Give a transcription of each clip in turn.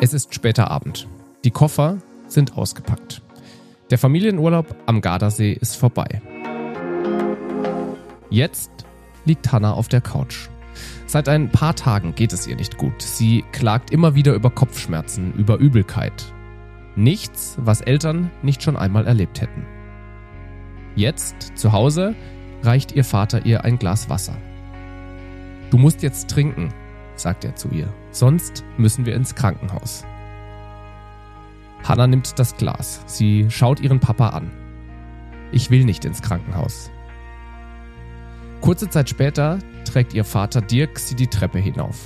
Es ist später Abend. Die Koffer sind ausgepackt. Der Familienurlaub am Gardasee ist vorbei. Jetzt liegt Hannah auf der Couch. Seit ein paar Tagen geht es ihr nicht gut. Sie klagt immer wieder über Kopfschmerzen, über Übelkeit. Nichts, was Eltern nicht schon einmal erlebt hätten. Jetzt, zu Hause, reicht ihr Vater ihr ein Glas Wasser. Du musst jetzt trinken, sagt er zu ihr, sonst müssen wir ins Krankenhaus. Hannah nimmt das Glas. Sie schaut ihren Papa an. Ich will nicht ins Krankenhaus. Kurze Zeit später trägt ihr Vater Dirk sie die Treppe hinauf.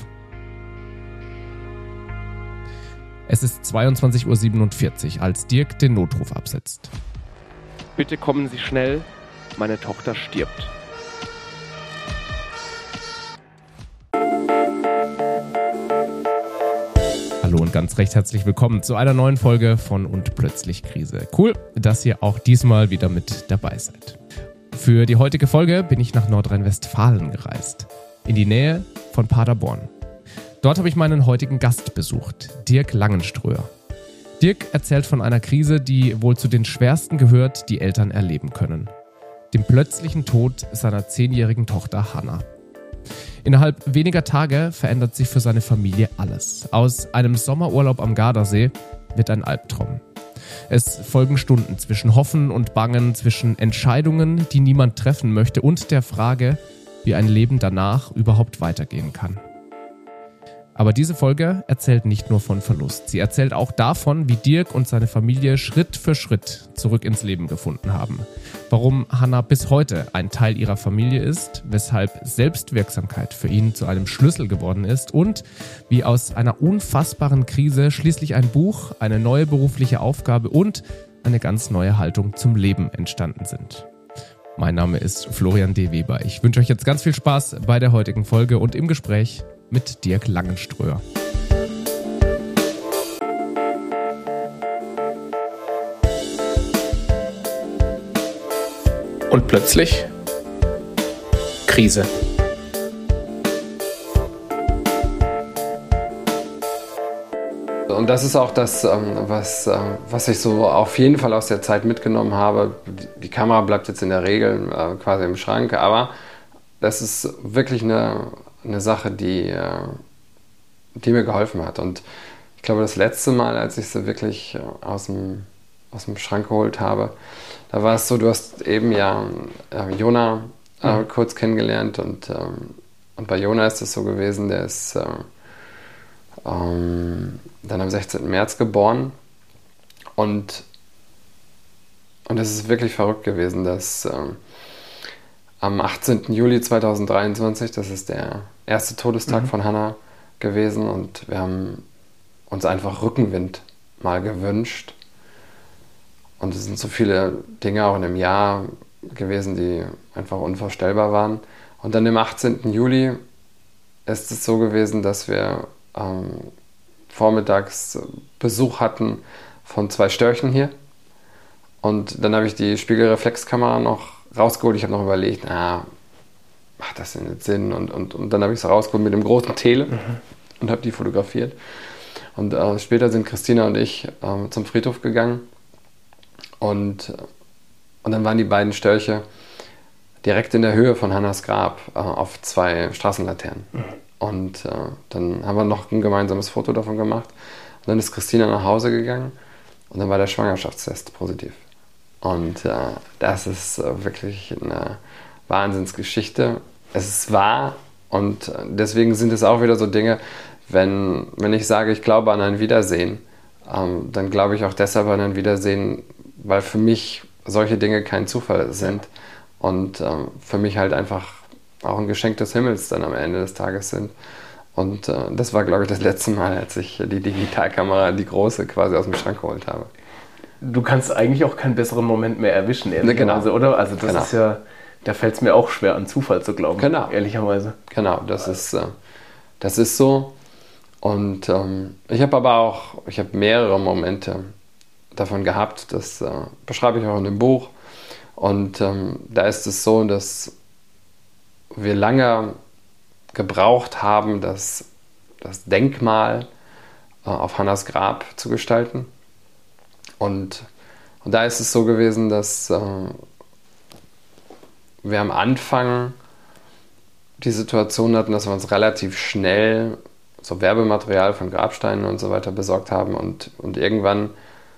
Es ist 22:47 Uhr, als Dirk den Notruf absetzt. Bitte kommen Sie schnell, meine Tochter stirbt. Hallo und ganz recht herzlich willkommen zu einer neuen Folge von Und plötzlich Krise. Cool, dass ihr auch diesmal wieder mit dabei seid. Für die heutige Folge bin ich nach Nordrhein-Westfalen gereist, in die Nähe von Paderborn. Dort habe ich meinen heutigen Gast besucht, Dirk Langenströer. Dirk erzählt von einer Krise, die wohl zu den schwersten gehört, die Eltern erleben können. Dem plötzlichen Tod seiner 10-jährigen Tochter Hannah. Innerhalb weniger Tage verändert sich für seine Familie alles. Aus einem Sommerurlaub am Gardasee wird ein Albtraum. Es folgen Stunden zwischen Hoffen und Bangen, zwischen Entscheidungen, die niemand treffen möchte, und der Frage, wie ein Leben danach überhaupt weitergehen kann. Aber diese Folge erzählt nicht nur von Verlust. Sie erzählt auch davon, wie Dirk und seine Familie Schritt für Schritt zurück ins Leben gefunden haben. Warum Hannah bis heute ein Teil ihrer Familie ist, weshalb Selbstwirksamkeit für ihn zu einem Schlüssel geworden ist und wie aus einer unfassbaren Krise schließlich ein Buch, eine neue berufliche Aufgabe und eine ganz neue Haltung zum Leben entstanden sind. Mein Name ist Florian D. Weber. Ich wünsche euch jetzt ganz viel Spaß bei der heutigen Folge und im Gespräch mit Dirk Langenströer. Und plötzlich Krise. Und das ist auch das, was ich so auf jeden Fall aus der Zeit mitgenommen habe. Die Kamera bleibt jetzt in der Regel quasi im Schrank, aber das ist wirklich eine Sache, die mir geholfen hat. Und ich glaube, das letzte Mal, als ich sie wirklich aus dem Schrank geholt habe, da war es so, du hast eben Jona kurz kennengelernt und bei Jona ist es so gewesen, der ist dann am 16. März geboren und es ist wirklich verrückt gewesen, dass am 18. Juli 2023, das ist der erste Todestag von Hannah gewesen, und wir haben uns einfach Rückenwind mal gewünscht. Und es sind so viele Dinge auch in einem Jahr gewesen, die einfach unvorstellbar waren. Und dann am 18. Juli ist es so gewesen, dass wir vormittags Besuch hatten von 2 Störchen hier. Und dann habe ich die Spiegelreflexkamera noch rausgeholt. Ich habe noch überlegt, macht das denn jetzt Sinn? Und dann habe ich es rausgeholt mit dem großen Tele und habe die fotografiert. Und später sind Christina und ich zum Friedhof gegangen. Und dann waren die beiden Störche direkt in der Höhe von Hannahs Grab auf 2 Straßenlaternen. Und dann haben wir noch ein gemeinsames Foto davon gemacht. Und dann ist Christina nach Hause gegangen und dann war der Schwangerschaftstest positiv. Und das ist wirklich eine Wahnsinnsgeschichte. Es ist wahr, und deswegen sind es auch wieder so Dinge, wenn ich sage, ich glaube an ein Wiedersehen, dann glaube ich auch deshalb an ein Wiedersehen, weil für mich solche Dinge kein Zufall sind und für mich halt einfach auch ein Geschenk des Himmels dann am Ende des Tages sind. Und das war, glaube ich, das letzte Mal, als ich die Digitalkamera, die große, quasi aus dem Schrank geholt habe. Du kannst eigentlich auch keinen besseren Moment mehr erwischen, ehrlicherweise, oder? Also das ist ja, da fällt es mir auch schwer, an Zufall zu glauben, ehrlicherweise. Genau, das ist so. Und ich habe mehrere Momente davon gehabt, das beschreibe ich auch in dem Buch. Und da ist es so, dass wir lange gebraucht haben, das Denkmal auf Hannas Grab zu gestalten. Und da ist es so gewesen, dass wir am Anfang die Situation hatten, dass wir uns relativ schnell so Werbematerial von Grabsteinen und so weiter besorgt haben und irgendwann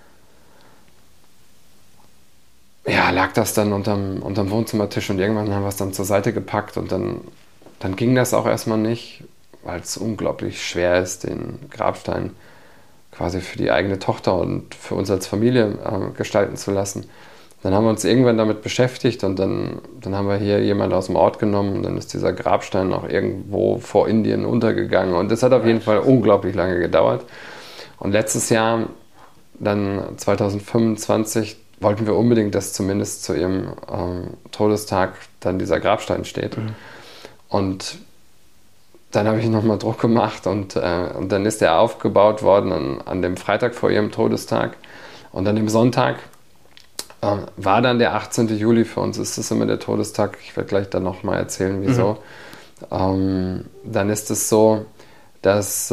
lag das dann unterm Wohnzimmertisch und irgendwann haben wir es dann zur Seite gepackt und dann ging das auch erstmal nicht, weil es unglaublich schwer ist, den Grabstein quasi für die eigene Tochter und für uns als Familie gestalten zu lassen. Dann haben wir uns irgendwann damit beschäftigt und dann haben wir hier jemanden aus dem Ort genommen und dann ist dieser Grabstein auch irgendwo vor Indien untergegangen und das hat auf jeden Fall unglaublich lange gedauert. Und letztes Jahr, dann 2025, wollten wir unbedingt, dass zumindest zu ihrem Todestag dann dieser Grabstein steht. Mhm. Und dann habe ich nochmal Druck gemacht und dann ist er aufgebaut worden an dem Freitag vor ihrem Todestag. Und dann am Sonntag war dann der 18. Juli. Für uns ist das immer der Todestag. Ich werde gleich dann nochmal erzählen, wieso. Mhm. Dann ist es so, dass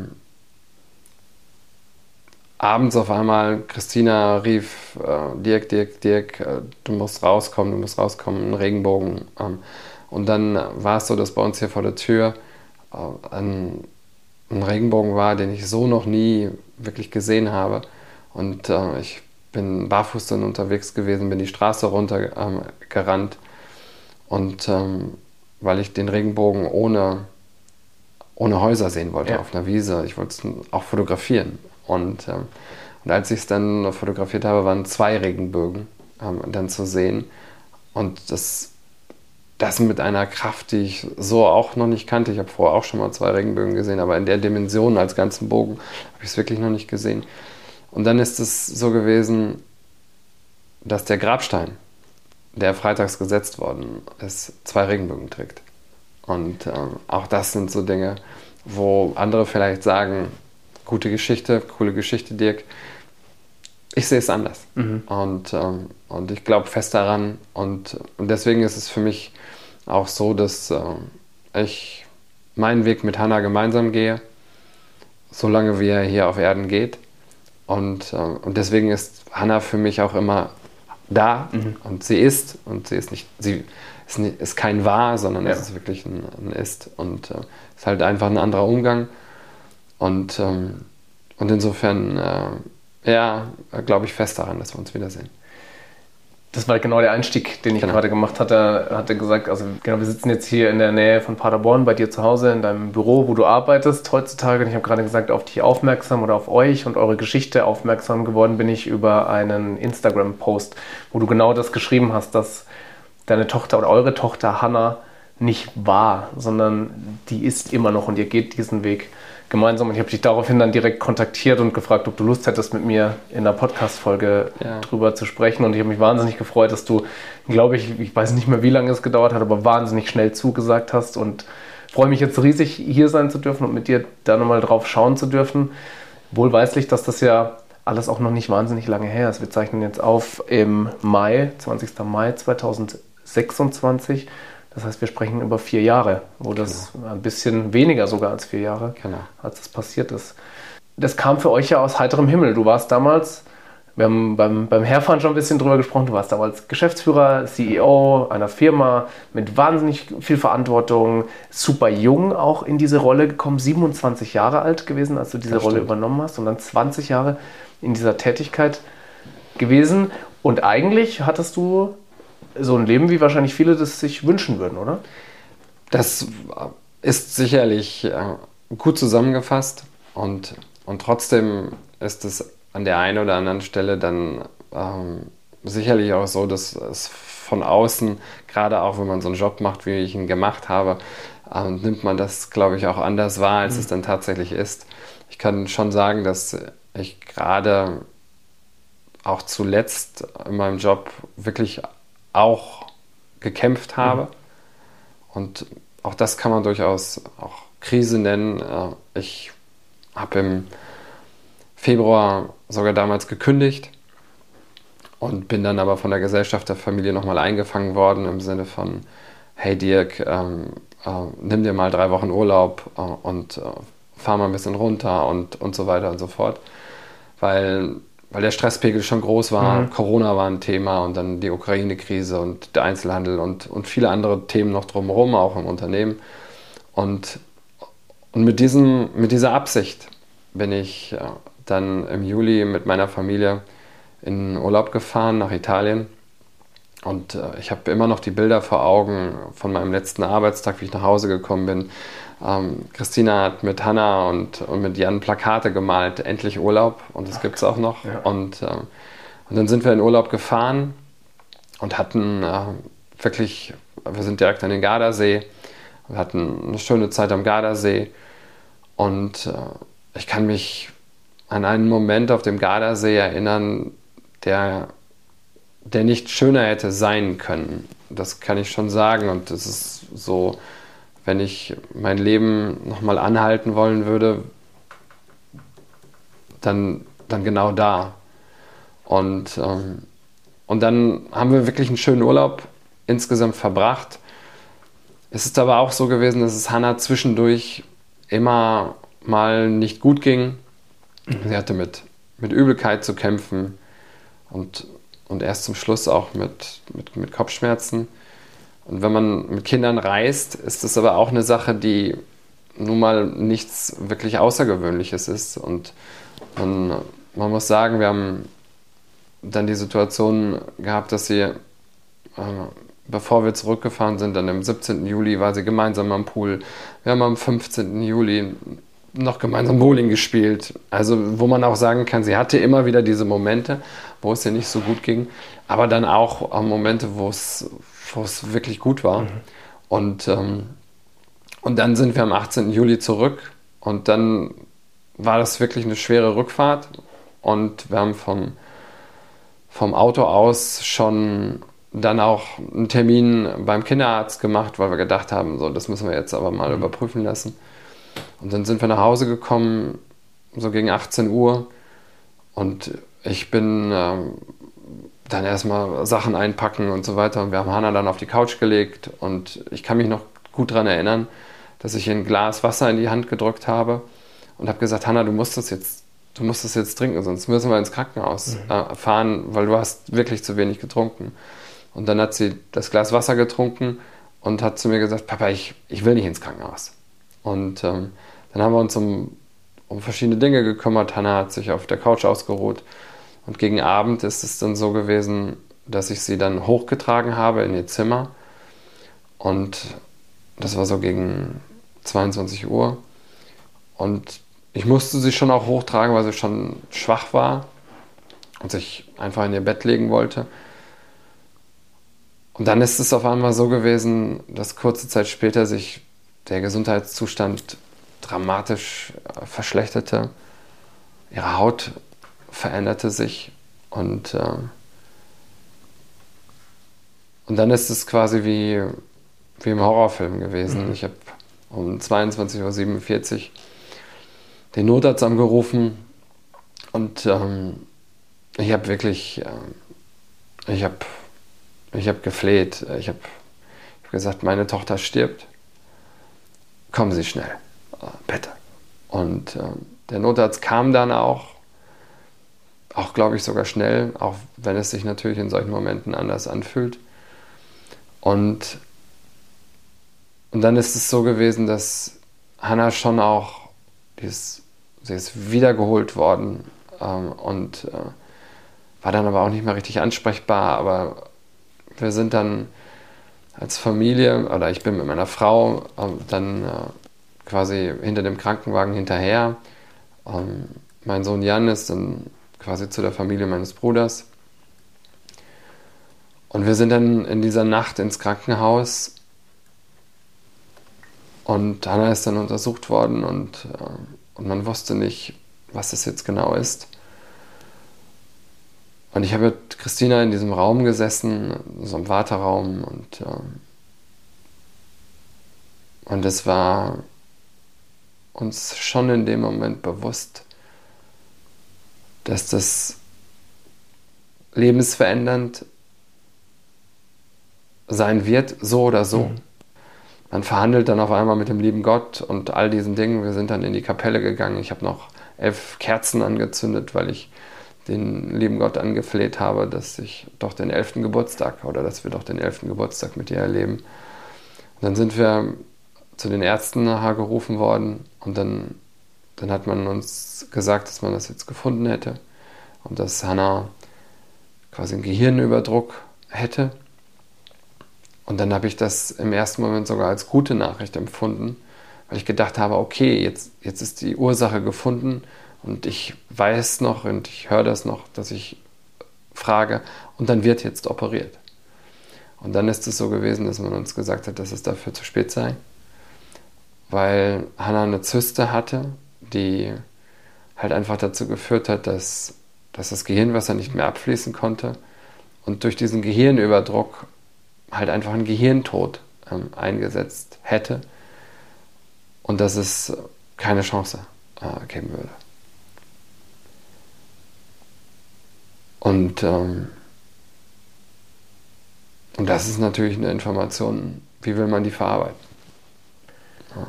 abends auf einmal Christina rief, Dirk, du musst rauskommen, ein Regenbogen. Und dann war es so, dass bei uns hier vor der Tür ein Regenbogen war, den ich so noch nie wirklich gesehen habe. Und ich bin barfuß dann unterwegs gewesen, bin die Straße runtergerannt. Und weil ich den Regenbogen ohne Häuser sehen wollte, auf einer Wiese. Ich wollte es auch fotografieren. Und als ich es dann fotografiert habe, waren 2 Regenbögen dann zu sehen. Und das mit einer Kraft, die ich so auch noch nicht kannte. Ich habe vorher auch schon mal 2 Regenbögen gesehen, aber in der Dimension als ganzen Bogen habe ich es wirklich noch nicht gesehen. Und dann ist es so gewesen, dass der Grabstein, der freitags gesetzt worden ist, 2 Regenbögen trägt. Und auch das sind so Dinge, wo andere vielleicht sagen, gute Geschichte, coole Geschichte, Dirk. Ich sehe es anders. Mhm. Und ich glaube fest daran. Und deswegen ist es für mich auch so, dass ich meinen Weg mit Hanna gemeinsam gehe, solange wie er hier auf Erden geht. Und deswegen ist Hanna für mich auch immer da. Mhm. Und sie ist kein War, sondern es ist wirklich ein Ist. Und ist halt einfach ein anderer Umgang. Und insofern, glaube ich fest daran, dass wir uns wiedersehen. Das war genau der Einstieg, den ich gerade gemacht hatte. Er hatte gesagt, also genau, wir sitzen jetzt hier in der Nähe von Paderborn, bei dir zu Hause, in deinem Büro, wo du arbeitest heutzutage. Und ich habe gerade gesagt, auf dich aufmerksam oder auf euch und eure Geschichte aufmerksam geworden bin ich über einen Instagram-Post, wo du genau das geschrieben hast, dass deine Tochter oder eure Tochter Hanna nicht war, sondern die ist immer noch und ihr geht diesen Weg gemeinsam. Und ich habe dich daraufhin dann direkt kontaktiert und gefragt, ob du Lust hättest, mit mir in einer Podcast-Folge drüber zu sprechen. Und ich habe mich wahnsinnig gefreut, dass du, glaube ich weiß nicht mehr, wie lange es gedauert hat, aber wahnsinnig schnell zugesagt hast. Und freue mich jetzt riesig, hier sein zu dürfen und mit dir da nochmal drauf schauen zu dürfen. Wohlweislich, dass das ja alles auch noch nicht wahnsinnig lange her ist. Wir zeichnen jetzt auf im Mai, 20. Mai 2026. Das heißt, wir sprechen über 4 Jahre, wo das ein bisschen weniger sogar als 4 Jahre, als das passiert ist. Das kam für euch ja aus heiterem Himmel. Du warst damals, wir haben beim Herfahren schon ein bisschen drüber gesprochen, du warst damals Geschäftsführer, CEO einer Firma mit wahnsinnig viel Verantwortung, super jung auch in diese Rolle gekommen, 27 Jahre alt gewesen, als du diese Rolle übernommen hast und dann 20 Jahre in dieser Tätigkeit gewesen. Und eigentlich hattest du so ein Leben, wie wahrscheinlich viele das sich wünschen würden, oder? Das ist sicherlich gut zusammengefasst und trotzdem ist es an der einen oder anderen Stelle dann sicherlich auch so, dass es von außen, gerade auch wenn man so einen Job macht, wie ich ihn gemacht habe, nimmt man das, glaube ich, auch anders wahr, als es dann tatsächlich ist. Ich kann schon sagen, dass ich gerade auch zuletzt in meinem Job wirklich auch gekämpft habe. Und auch das kann man durchaus auch Krise nennen. Ich habe im Februar sogar damals gekündigt und bin dann aber von der Gesellschaft der Familie nochmal eingefangen worden im Sinne von, hey Dirk, nimm dir mal 3 Wochen Urlaub und fahr mal ein bisschen runter und so weiter und so fort. Weil der Stresspegel schon groß war, Corona war ein Thema und dann die Ukraine-Krise und der Einzelhandel und viele andere Themen noch drumherum, auch im Unternehmen. Und mit dieser Absicht bin ich dann im Juli mit meiner Familie in Urlaub gefahren nach Italien. Und ich habe immer noch die Bilder vor Augen von meinem letzten Arbeitstag, wie ich nach Hause gekommen bin. Christina hat mit Hannah und mit Jan Plakate gemalt, endlich Urlaub, und das gibt es auch noch. Ja. Und dann sind wir in Urlaub gefahren und hatten wir sind direkt an den Gardasee und hatten eine schöne Zeit am Gardasee. Und ich kann mich an einen Moment auf dem Gardasee erinnern, der nicht schöner hätte sein können. Das kann ich schon sagen, und das ist so, wenn ich mein Leben nochmal anhalten wollen würde, dann genau da. Und dann haben wir wirklich einen schönen Urlaub insgesamt verbracht. Es ist aber auch so gewesen, dass es Hannah zwischendurch immer mal nicht gut ging. Sie hatte mit Übelkeit zu kämpfen und erst zum Schluss auch mit Kopfschmerzen. Und wenn man mit Kindern reist, ist das aber auch eine Sache, die nun mal nichts wirklich Außergewöhnliches ist. Und man muss sagen, wir haben dann die Situation gehabt, dass sie, bevor wir zurückgefahren sind, dann am 17. Juli war sie gemeinsam am Pool. Wir haben am 15. Juli noch gemeinsam Bowling gespielt. Also wo man auch sagen kann, sie hatte immer wieder diese Momente, wo es ihr nicht so gut ging, aber dann auch Momente, wo es wirklich gut war. Und dann sind wir am 18. Juli zurück und dann war das wirklich eine schwere Rückfahrt und wir haben vom Auto aus schon dann auch einen Termin beim Kinderarzt gemacht, weil wir gedacht haben, so, das müssen wir jetzt aber mal überprüfen lassen. Und dann sind wir nach Hause gekommen, so gegen 18 Uhr, und ich bin dann erstmal Sachen einpacken und so weiter, und wir haben Hannah dann auf die Couch gelegt und ich kann mich noch gut daran erinnern, dass ich ihr ein Glas Wasser in die Hand gedrückt habe und habe gesagt, Hannah, du musst das jetzt trinken, sonst müssen wir ins Krankenhaus fahren, weil du hast wirklich zu wenig getrunken. Und dann hat sie das Glas Wasser getrunken und hat zu mir gesagt, Papa, ich will nicht ins Krankenhaus. Und dann haben wir uns um verschiedene Dinge gekümmert. Hannah hat sich auf der Couch ausgeruht. Und gegen Abend ist es dann so gewesen, dass ich sie dann hochgetragen habe in ihr Zimmer. Und das war so gegen 22 Uhr. Und ich musste sie schon auch hochtragen, weil sie schon schwach war und sich einfach in ihr Bett legen wollte. Und dann ist es auf einmal so gewesen, dass kurze Zeit später sich der Gesundheitszustand dramatisch verschlechterte. Ihre Haut veränderte sich und dann ist es quasi wie im Horrorfilm gewesen. Ich habe um 22:47 Uhr den Notarzt angerufen und ich habe wirklich ich habe gefleht. Ich habe gesagt, meine Tochter stirbt. Kommen Sie schnell, bitte. Und der Notarzt kam dann auch glaube ich sogar schnell, auch wenn es sich natürlich in solchen Momenten anders anfühlt. Und dann ist es so gewesen, dass Hannah schon auch, sie ist wiedergeholt worden und war dann aber auch nicht mehr richtig ansprechbar, aber wir sind dann als Familie, oder ich bin mit meiner Frau dann quasi hinter dem Krankenwagen hinterher. Mein Sohn Jan ist dann quasi zu der Familie meines Bruders. Und wir sind dann in dieser Nacht ins Krankenhaus und Hannah ist dann untersucht worden und man wusste nicht, was das jetzt genau ist. Und ich habe mit Christina in diesem Raum gesessen, in so einem Warteraum, und es war uns schon in dem Moment bewusst, dass das lebensverändernd sein wird, so oder so. man verhandelt dann auf einmal mit dem lieben Gott und all diesen Dingen. Wir sind dann in die Kapelle gegangen. Ich habe noch 11 Kerzen angezündet, weil ich den lieben Gott angefleht habe, dass ich doch den 11. Geburtstag oder dass wir doch den 11. Geburtstag mit ihr erleben. Und dann sind wir zu den Ärzten nachher gerufen worden und dann hat man uns gesagt, dass man das jetzt gefunden hätte und dass Hannah quasi einen Gehirnüberdruck hätte. Und dann habe ich das im ersten Moment sogar als gute Nachricht empfunden, weil ich gedacht habe, okay, jetzt ist die Ursache gefunden und ich weiß noch und ich höre das noch, dass ich frage und dann wird jetzt operiert. Und dann ist es so gewesen, dass man uns gesagt hat, dass es dafür zu spät sei, weil Hannah eine Zyste hatte, die halt einfach dazu geführt hat, dass das Gehirnwasser nicht mehr abfließen konnte und durch diesen Gehirnüberdruck halt einfach ein Gehirntod eingesetzt hätte und dass es keine Chance geben würde. Und das ist natürlich eine Information, wie will man die verarbeiten? Ja.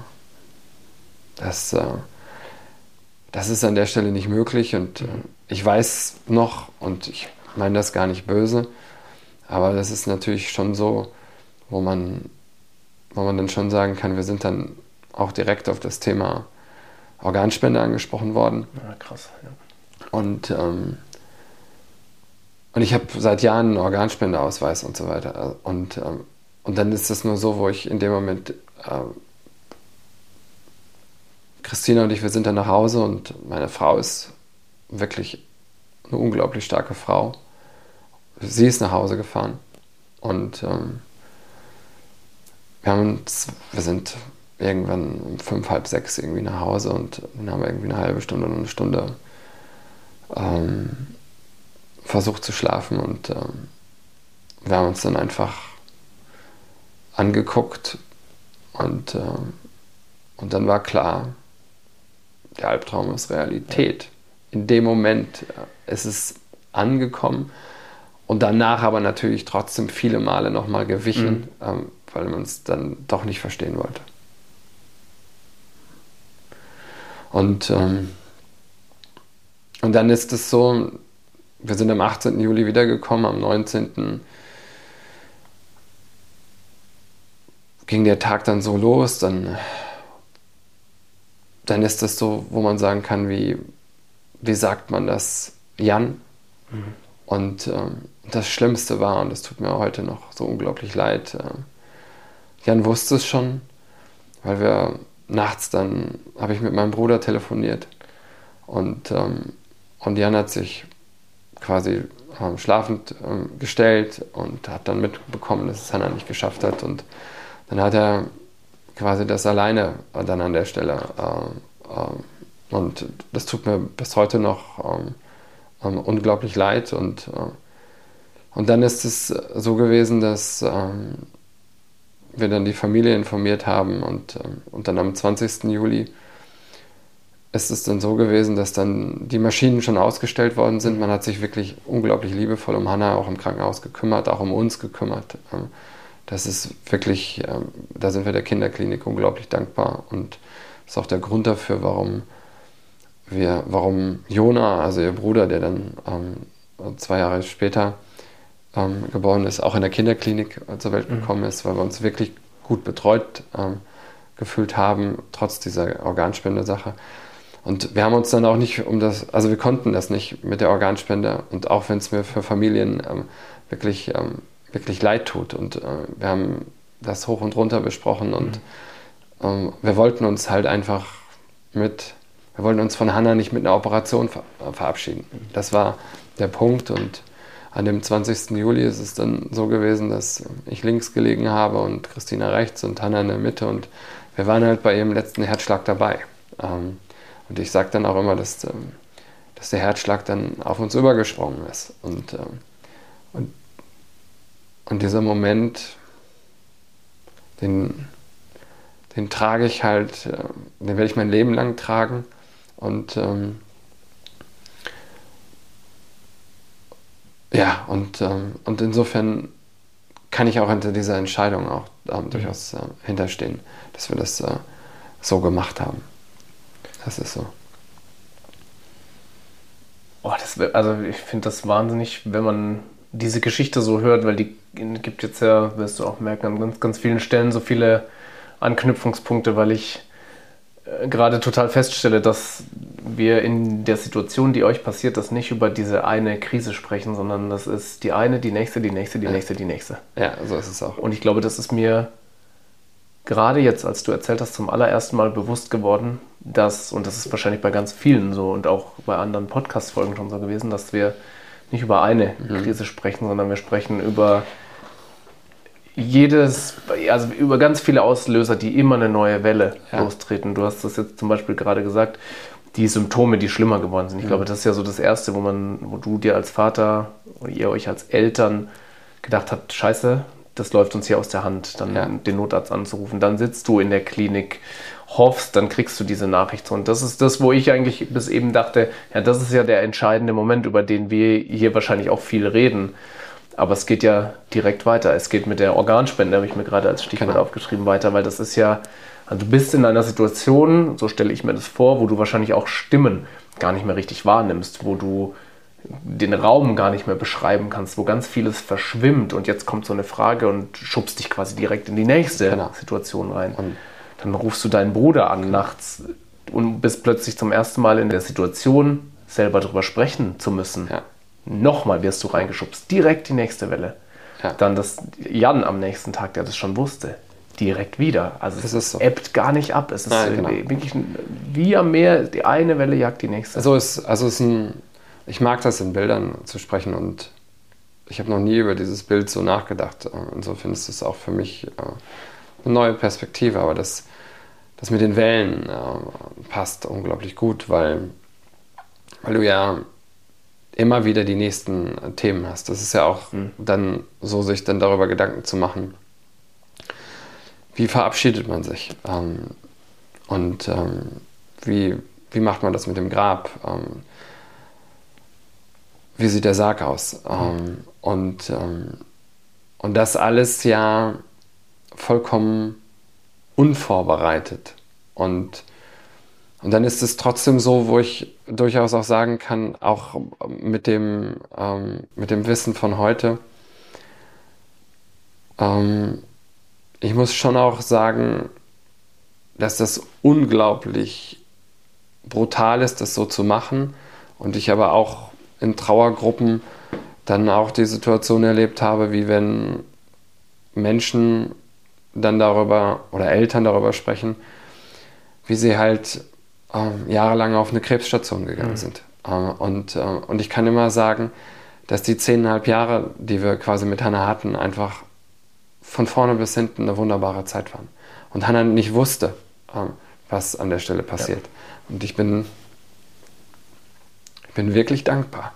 Das ist an der Stelle nicht möglich und ich weiß noch, und ich meine das gar nicht böse, aber das ist natürlich schon so, wo man dann schon sagen kann, wir sind dann auch direkt auf das Thema Organspende angesprochen worden. Ja, krass. Ja. Und ich habe seit Jahren einen Organspendeausweis und so weiter. Und dann ist es nur so, wo ich in dem Moment, Christina und ich, wir sind dann nach Hause und meine Frau ist wirklich eine unglaublich starke Frau. Sie ist nach Hause gefahren und wir sind irgendwann um 5, halb 6 irgendwie nach Hause und dann haben wir irgendwie eine halbe Stunde oder eine Stunde versucht zu schlafen und wir haben uns dann einfach angeguckt und dann war klar, der Albtraum ist Realität. In dem Moment ist es angekommen und danach aber natürlich trotzdem viele Male nochmal gewichen, weil man es dann doch nicht verstehen wollte. Und dann ist es so, wir sind am 18. Juli wiedergekommen, am 19. ging der Tag dann so los, dann ist es so, wo man sagen kann, wie sagt man das, Jan? Und das Schlimmste war, und das tut mir heute noch so unglaublich leid, Jan wusste es schon, weil wir nachts dann, habe ich mit meinem Bruder telefoniert und Jan hat sich quasi schlafend gestellt und hat dann mitbekommen, dass es Hannah nicht geschafft hat und dann hat er quasi das alleine dann an der Stelle und das tut mir bis heute noch unglaublich leid und dann ist es so gewesen, dass wir dann die Familie informiert haben und dann am 20. Juli ist es dann so gewesen, dass dann die Maschinen schon ausgestellt worden sind. Man hat sich wirklich unglaublich liebevoll um Hannah auch im Krankenhaus gekümmert, auch um uns gekümmert. Das ist wirklich, da sind wir der Kinderklinik unglaublich dankbar und das ist auch der Grund dafür, warum Jona, also ihr Bruder, der dann 2 Jahre später geboren ist, auch in der Kinderklinik zur Welt gekommen ist, weil wir uns wirklich gut betreut gefühlt haben, trotz dieser Organspendesache. Und wir haben uns dann auch nicht wir konnten das nicht mit der Organspende und auch wenn es mir für Familien wirklich leid tut und wir haben das hoch und runter besprochen und wir wollten uns halt einfach wir wollten uns von Hannah nicht mit einer Operation verabschieden. Das war der Punkt und an dem 20. Juli ist es dann so gewesen, dass ich links gelegen habe und Christina rechts und Hannah in der Mitte und wir waren halt bei ihrem letzten Herzschlag dabei. Und ich sage dann auch immer, dass der Herzschlag dann auf uns übergesprungen ist. Und dieser Moment, den trage ich halt, den werde ich mein Leben lang tragen. Und und insofern kann ich auch hinter dieser Entscheidung auch durchaus hinterstehen, dass wir das so gemacht haben. Das ist so. Also ich finde das wahnsinnig, wenn man diese Geschichte so hört, weil die gibt jetzt ja, wirst du auch merken, an ganz, ganz vielen Stellen so viele Anknüpfungspunkte, weil ich gerade total feststelle, dass wir in der Situation, die euch passiert, das nicht über diese eine Krise sprechen, sondern das ist die eine, die nächste, die nächste, die nächste, die nächste. Ja, so ist es auch. Und ich glaube, das ist mir gerade jetzt, als du erzählt hast, zum allerersten Mal bewusst geworden, dass, und das ist wahrscheinlich bei ganz vielen so und auch bei anderen Podcast-Folgen schon so gewesen, dass wir nicht über eine Krise sprechen, sondern wir sprechen über über ganz viele Auslöser, die immer eine neue Welle lostreten. Du hast das jetzt zum Beispiel gerade gesagt, die Symptome, die schlimmer geworden sind. Ich glaube, das ist ja so das Erste, wo du dir als Vater oder ihr euch als Eltern gedacht habt, Scheiße, das läuft uns hier aus der Hand, dann den Notarzt anzurufen. Dann sitzt du in der Klinik, hoffst, dann kriegst du diese Nachricht. Und das ist das, wo ich eigentlich bis eben dachte, ja, das ist ja der entscheidende Moment, über den wir hier wahrscheinlich auch viel reden. Aber es geht ja direkt weiter. Es geht mit der Organspende, habe ich mir gerade als Stichwort aufgeschrieben, weiter, weil das ist ja, also du bist in einer Situation, so stelle ich mir das vor, wo du wahrscheinlich auch Stimmen gar nicht mehr richtig wahrnimmst, wo du den Raum gar nicht mehr beschreiben kannst, wo ganz vieles verschwimmt und jetzt kommt so eine Frage und schubst dich quasi direkt in die nächste Situation rein. Und dann rufst du deinen Bruder an nachts und bist plötzlich zum ersten Mal in der Situation, selber darüber sprechen zu müssen. Ja. Nochmal wirst du reingeschubst, direkt die nächste Welle. Ja. Dann das Jan am nächsten Tag, der das schon wusste, direkt wieder. Also es ebbt gar nicht ab. Es ist wirklich wie am Meer, die eine Welle jagt die nächste. Ich mag das in Bildern zu sprechen und ich habe noch nie über dieses Bild so nachgedacht. Insofern ist es auch für mich eine neue Perspektive, aber das mit den Wellen passt unglaublich gut, weil du ja immer wieder die nächsten Themen hast. Das ist ja auch dann so, sich dann darüber Gedanken zu machen, wie verabschiedet man sich und wie macht man das mit dem Grab, wie sieht der Sarg aus und das alles ja vollkommen unvorbereitet und dann ist es trotzdem so, wo ich durchaus auch sagen kann, auch mit dem Wissen von heute, ich muss schon auch sagen, dass das unglaublich brutal ist, das so zu machen und ich aber auch in Trauergruppen dann auch die Situation erlebt habe, wie wenn Menschen dann darüber oder Eltern darüber sprechen, wie sie halt jahrelang auf eine Krebsstation gegangen sind. Und ich kann immer sagen, dass die 10,5 Jahre, die wir quasi mit Hannah hatten, einfach von vorne bis hinten eine wunderbare Zeit waren. Und Hannah nicht wusste, was an der Stelle passiert. Ja. Und ich bin wirklich dankbar,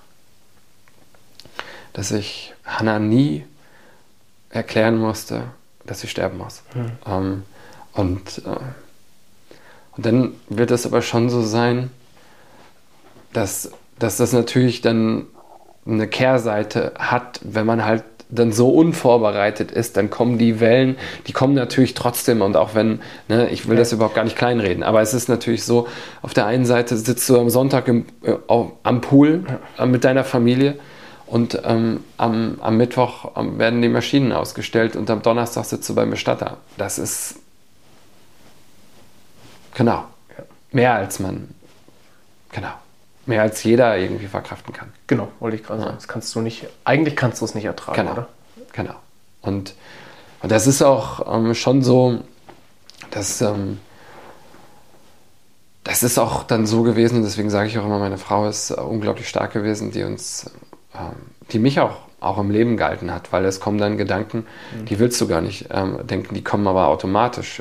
dass ich Hannah nie erklären musste, dass sie sterben muss. Und dann wird es aber schon so sein, dass das natürlich dann eine Kehrseite hat, wenn man halt dann so unvorbereitet ist, dann kommen die Wellen, die kommen natürlich trotzdem und auch wenn, ich will das überhaupt gar nicht kleinreden, aber es ist natürlich so, auf der einen Seite sitzt du am Sonntag am Pool mit deiner Familie und am Mittwoch werden die Maschinen ausgestellt und am Donnerstag sitzt du beim Bestatter. Das ist mehr als jeder irgendwie verkraften kann. Genau, wollte ich gerade sagen. Das kannst du nicht, eigentlich kannst du es nicht ertragen, oder? Genau. Und das ist auch schon so, dass das ist auch dann so gewesen, und deswegen sage ich auch immer, meine Frau ist unglaublich stark gewesen, die mich auch im Leben gehalten hat, weil es kommen dann Gedanken, die willst du gar nicht denken, die kommen aber automatisch.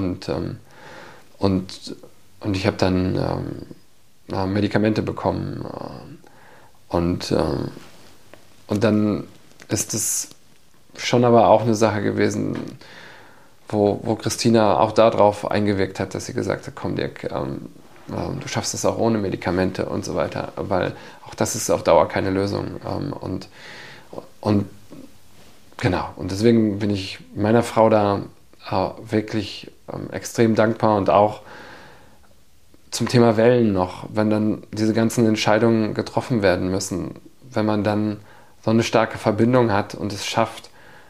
Und ich habe dann Medikamente bekommen und dann ist es schon aber auch eine Sache gewesen, wo Christina auch darauf eingewirkt hat, dass sie gesagt hat, komm Dirk, du schaffst es auch ohne Medikamente und so weiter, weil auch das ist auf Dauer keine Lösung und Genau, und deswegen bin ich meiner Frau da wirklich extrem dankbar und auch zum Thema Wellen noch, wenn dann diese ganzen Entscheidungen getroffen werden müssen, wenn man dann so eine starke Verbindung hat und es schafft,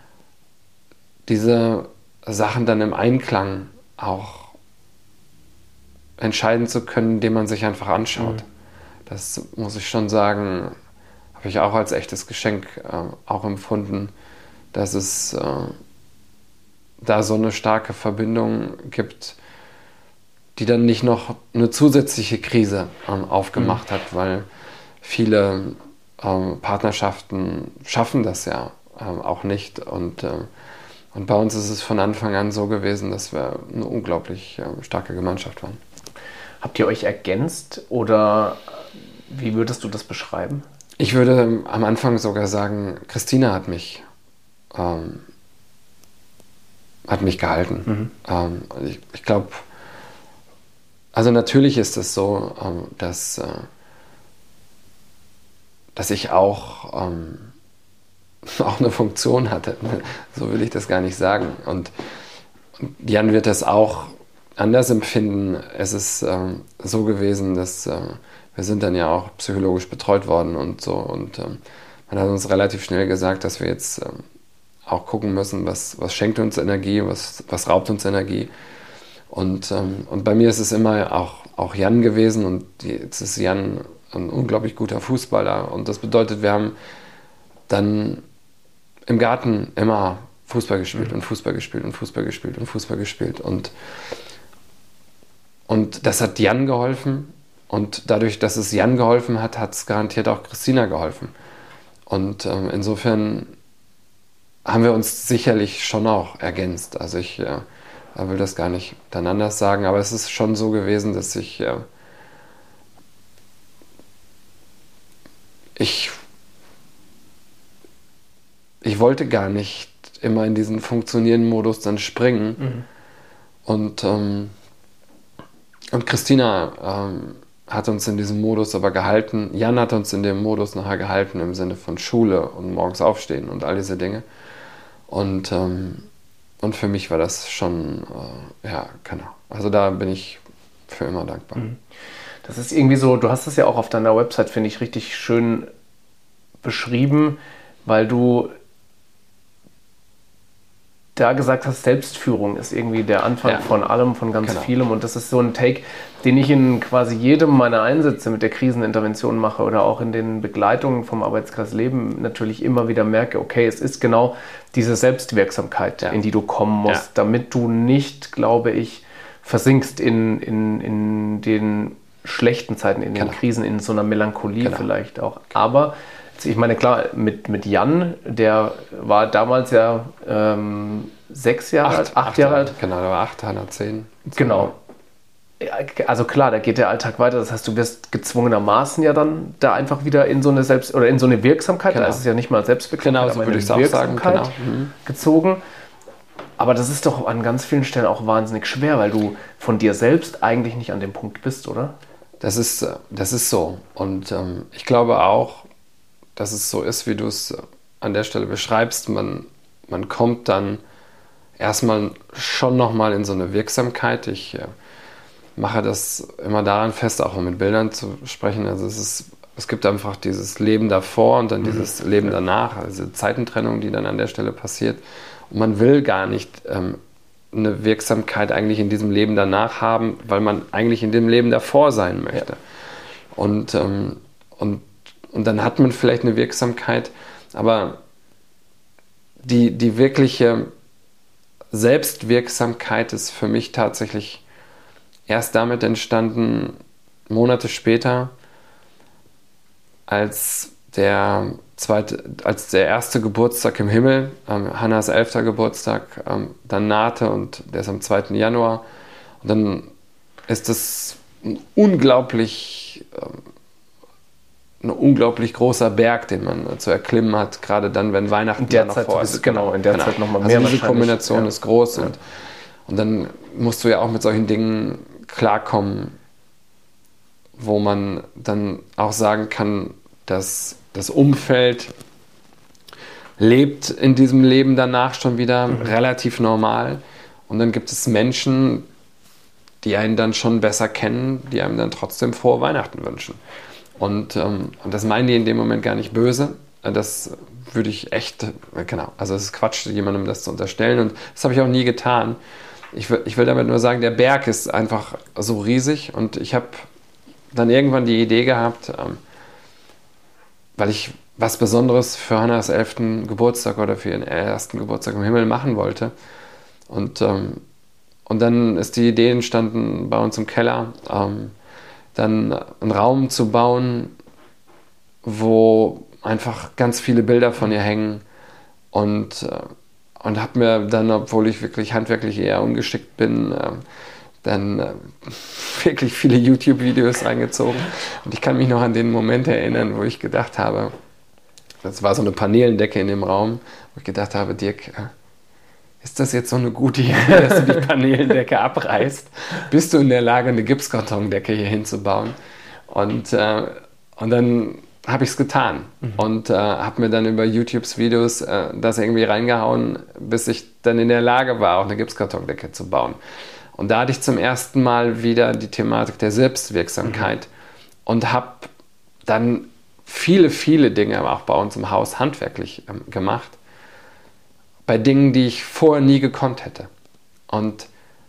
diese Sachen dann im Einklang auch entscheiden zu können, indem man sich einfach anschaut. Das muss ich schon sagen, habe ich auch als echtes Geschenk auch empfunden, dass es da so eine starke Verbindung gibt, die dann nicht noch eine zusätzliche Krise aufgemacht hat, weil viele Partnerschaften schaffen das ja auch nicht. Und bei uns ist es von Anfang an so gewesen, dass wir eine unglaublich starke Gemeinschaft waren. Habt ihr euch ergänzt oder wie würdest du das beschreiben? Ich würde am Anfang sogar sagen, Christina hat mich gehalten. Ich glaube, also natürlich ist es so, dass ich auch eine Funktion hatte. So will ich das gar nicht sagen. Und Jan wird das auch anders empfinden. Es ist so gewesen, dass wir sind dann ja auch psychologisch betreut worden und so. Und man hat uns relativ schnell gesagt, dass wir jetzt auch gucken müssen, was schenkt uns Energie, was raubt uns Energie. Und bei mir ist es immer auch Jan gewesen und jetzt ist Jan ein unglaublich guter Fußballer. Und das bedeutet, wir haben dann im Garten immer Fußball gespielt und Fußball gespielt und Fußball gespielt und Fußball gespielt. Und das hat Jan geholfen. Und dadurch, dass es Jan geholfen hat, hat es garantiert auch Christina geholfen. Und insofern haben wir uns sicherlich schon auch ergänzt. Also ich will das gar nicht dann anders sagen, aber es ist schon so gewesen, dass ich wollte gar nicht immer in diesen funktionierenden Modus dann springen. Und Christina hat uns in diesem Modus aber gehalten. Jan hat uns in dem Modus nachher gehalten im Sinne von Schule und morgens aufstehen und all diese Dinge. Und für mich war das schon, genau. Also da bin ich für immer dankbar. Das ist irgendwie so, du hast das ja auch auf deiner Website, finde ich, richtig schön beschrieben, weil du da gesagt hast, Selbstführung ist irgendwie der Anfang von allem, von ganz vielem. Und das ist so ein Take, den ich in quasi jedem meiner Einsätze mit der Krisenintervention mache oder auch in den Begleitungen vom Arbeitskreis Leben natürlich immer wieder merke, okay, es ist genau diese Selbstwirksamkeit, in die du kommen musst, damit du nicht, glaube ich, versinkst in den schlechten Zeiten, in den Krisen, in so einer Melancholie vielleicht auch. Aber ich meine, klar, mit Jan, der war damals ja 6 Jahre alt, 8 Jahre alt. Genau, der war 8, Hannah 10. Genau. Also klar, da geht der Alltag weiter. Das heißt, du wirst gezwungenermaßen ja dann da einfach wieder in so eine in so eine Wirksamkeit, da ist es ja nicht mal Selbstwirksamkeit, so würde ich es auch sagen, gezogen. Aber das ist doch an ganz vielen Stellen auch wahnsinnig schwer, weil du von dir selbst eigentlich nicht an dem Punkt bist, oder? Das ist so. Und ich glaube auch, dass es so ist, wie du es an der Stelle beschreibst. Man kommt dann erstmal schon nochmal in so eine Wirksamkeit. Ich mache das immer daran fest, auch um mit Bildern zu sprechen. Also es gibt einfach dieses Leben davor und dann dieses Leben danach, also Zeitentrennung, die dann an der Stelle passiert. Und man will gar nicht eine Wirksamkeit eigentlich in diesem Leben danach haben, weil man eigentlich in dem Leben davor sein möchte. Und dann hat man vielleicht eine Wirksamkeit, aber die wirkliche Selbstwirksamkeit ist für mich tatsächlich erst damit entstanden, Monate später, als der erste Geburtstag im Himmel, Hannahs 11. Geburtstag, dann nahte und der ist am 2. Januar. Und dann ist es ein unglaublich großer Berg, den man zu erklimmen hat, gerade dann, wenn Weihnachten noch vor ist. Genau, in der Zeit nochmal mehr. Also diese Kombination ist groß und dann musst du ja auch mit solchen Dingen klarkommen, wo man dann auch sagen kann, dass das Umfeld lebt in diesem Leben danach schon wieder relativ normal. Und dann gibt es Menschen, die einen dann schon besser kennen, die einem dann trotzdem frohe Weihnachten wünschen. Und das meinen die in dem Moment gar nicht böse. Das würde ich echt, genau, also es ist Quatsch, jemandem das zu unterstellen. Und das habe ich auch nie getan. Ich will damit nur sagen, der Berg ist einfach so riesig. Und ich habe dann irgendwann die Idee gehabt, weil ich was Besonderes für Hannas 11. Geburtstag oder für ihren ersten Geburtstag im Himmel machen wollte. Und dann ist die Idee entstanden, bei uns im Keller, dann einen Raum zu bauen, wo einfach ganz viele Bilder von ihr hängen. Und habe mir dann, obwohl ich wirklich handwerklich eher ungeschickt bin, dann wirklich viele YouTube-Videos reingezogen. Und ich kann mich noch an den Moment erinnern, wo ich gedacht habe, das war so eine Paneelendecke in dem Raum, wo ich gedacht habe, Dirk, ist das jetzt so eine gute Idee, dass du die Paneelendecke abreißt? Bist du in der Lage, eine Gipskartondecke hier hinzubauen? Und dann habe ich es getan und habe mir dann über YouTubes Videos das irgendwie reingehauen, bis ich dann in der Lage war, auch eine Gipskartondecke zu bauen. Und da hatte ich zum ersten Mal wieder die Thematik der Selbstwirksamkeit und habe dann viele, viele Dinge auch bei uns im Haus handwerklich gemacht, bei Dingen, die ich vorher nie gekonnt hätte. Und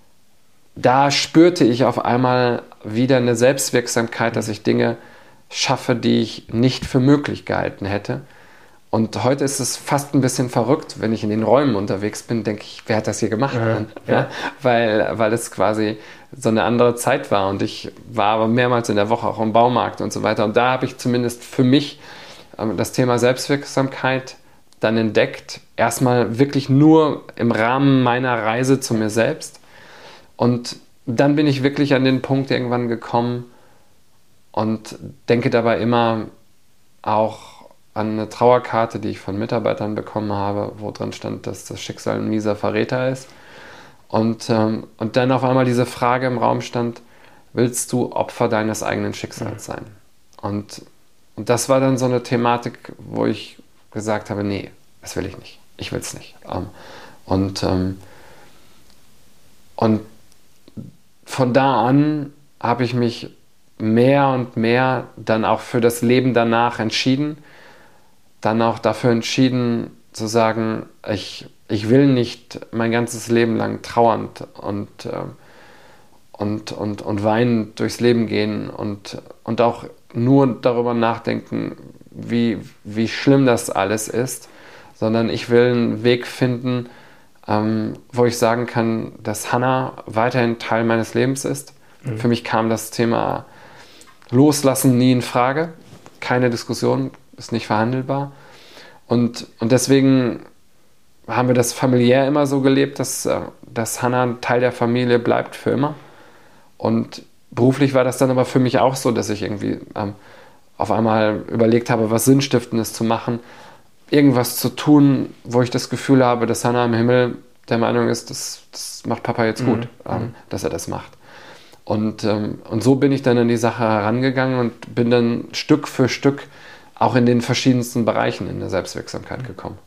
da spürte ich auf einmal wieder eine Selbstwirksamkeit, dass ich Dinge schaffe, die ich nicht für möglich gehalten hätte. Und heute ist es fast ein bisschen verrückt, wenn ich in den Räumen unterwegs bin, denke ich, wer hat das hier gemacht? Ja. Weil es quasi so eine andere Zeit war und ich war aber mehrmals in der Woche auch im Baumarkt und so weiter. Und da habe ich zumindest für mich das Thema Selbstwirksamkeit dann entdeckt. Erstmal wirklich nur im Rahmen meiner Reise zu mir selbst. Und dann bin ich wirklich an den Punkt irgendwann gekommen und denke dabei immer auch an eine Trauerkarte, die ich von Mitarbeitern bekommen habe, wo drin stand, dass das Schicksal ein mieser Verräter ist. Und dann auf einmal diese Frage im Raum stand, willst du Opfer deines eigenen Schicksals sein? Und das war dann so eine Thematik, wo ich gesagt habe, nee, das will ich nicht. Ich will es nicht. Und von da an habe ich mich mehr und mehr dann auch für das Leben danach entschieden, dann auch dafür entschieden zu sagen, ich will nicht mein ganzes Leben lang trauernd und weinend durchs Leben gehen und auch nur darüber nachdenken, wie schlimm das alles ist, sondern ich will einen Weg finden, wo ich sagen kann, dass Hanna weiterhin Teil meines Lebens ist. Für mich kam das Thema Loslassen nie in Frage. Keine Diskussion, ist nicht verhandelbar. Und deswegen haben wir das familiär immer so gelebt, dass Hanna ein Teil der Familie bleibt für immer. Und beruflich war das dann aber für mich auch so, dass ich irgendwie auf einmal überlegt habe, was Sinnstiftendes zu machen, irgendwas zu tun, wo ich das Gefühl habe, dass Hanna im Himmel der Meinung ist, das macht Papa jetzt gut, dass er das macht. Und so bin ich dann an die Sache herangegangen und bin dann Stück für Stück auch in den verschiedensten Bereichen in der Selbstwirksamkeit gekommen.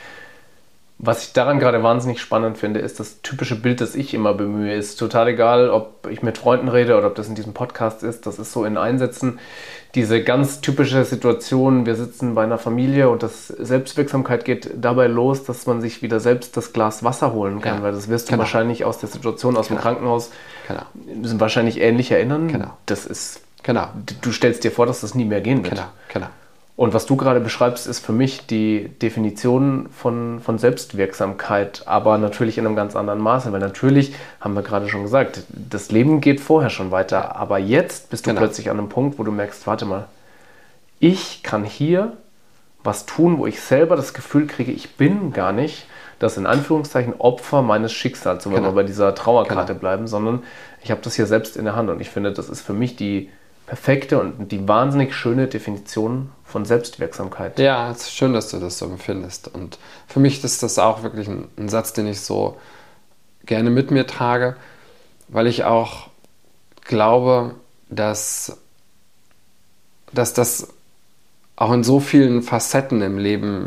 Was ich daran gerade wahnsinnig spannend finde, ist das typische Bild, das ich immer bemühe. Ist total egal, ob ich mit Freunden rede oder ob das in diesem Podcast ist. Das ist so in Einsätzen diese ganz typische Situation, wir sitzen bei einer Familie und das Selbstwirksamkeit geht dabei los, dass man sich wieder selbst das Glas Wasser holen kann, weil das wirst du wahrscheinlich aus der Situation aus dem Krankenhaus sind wahrscheinlich ähnlich erinnern. Das ist, du stellst dir vor, dass das nie mehr gehen wird. Und was du gerade beschreibst, ist für mich die Definition von Selbstwirksamkeit, aber natürlich in einem ganz anderen Maße, weil natürlich, haben wir gerade schon gesagt, das Leben geht vorher schon weiter, aber jetzt bist du plötzlich an einem Punkt, wo du merkst, warte mal, ich kann hier was tun, wo ich selber das Gefühl kriege, ich bin gar nicht das in Anführungszeichen Opfer meines Schicksals, wenn wir bei dieser Trauerkarte bleiben, sondern ich habe das hier selbst in der Hand und ich finde, das ist für mich die perfekte und die wahnsinnig schöne Definition von Selbstwirksamkeit. Ja, es ist schön, dass du das so empfindest. Und für mich ist das auch wirklich ein Satz, den ich so gerne mit mir trage, weil ich auch glaube, dass das auch in so vielen Facetten im Leben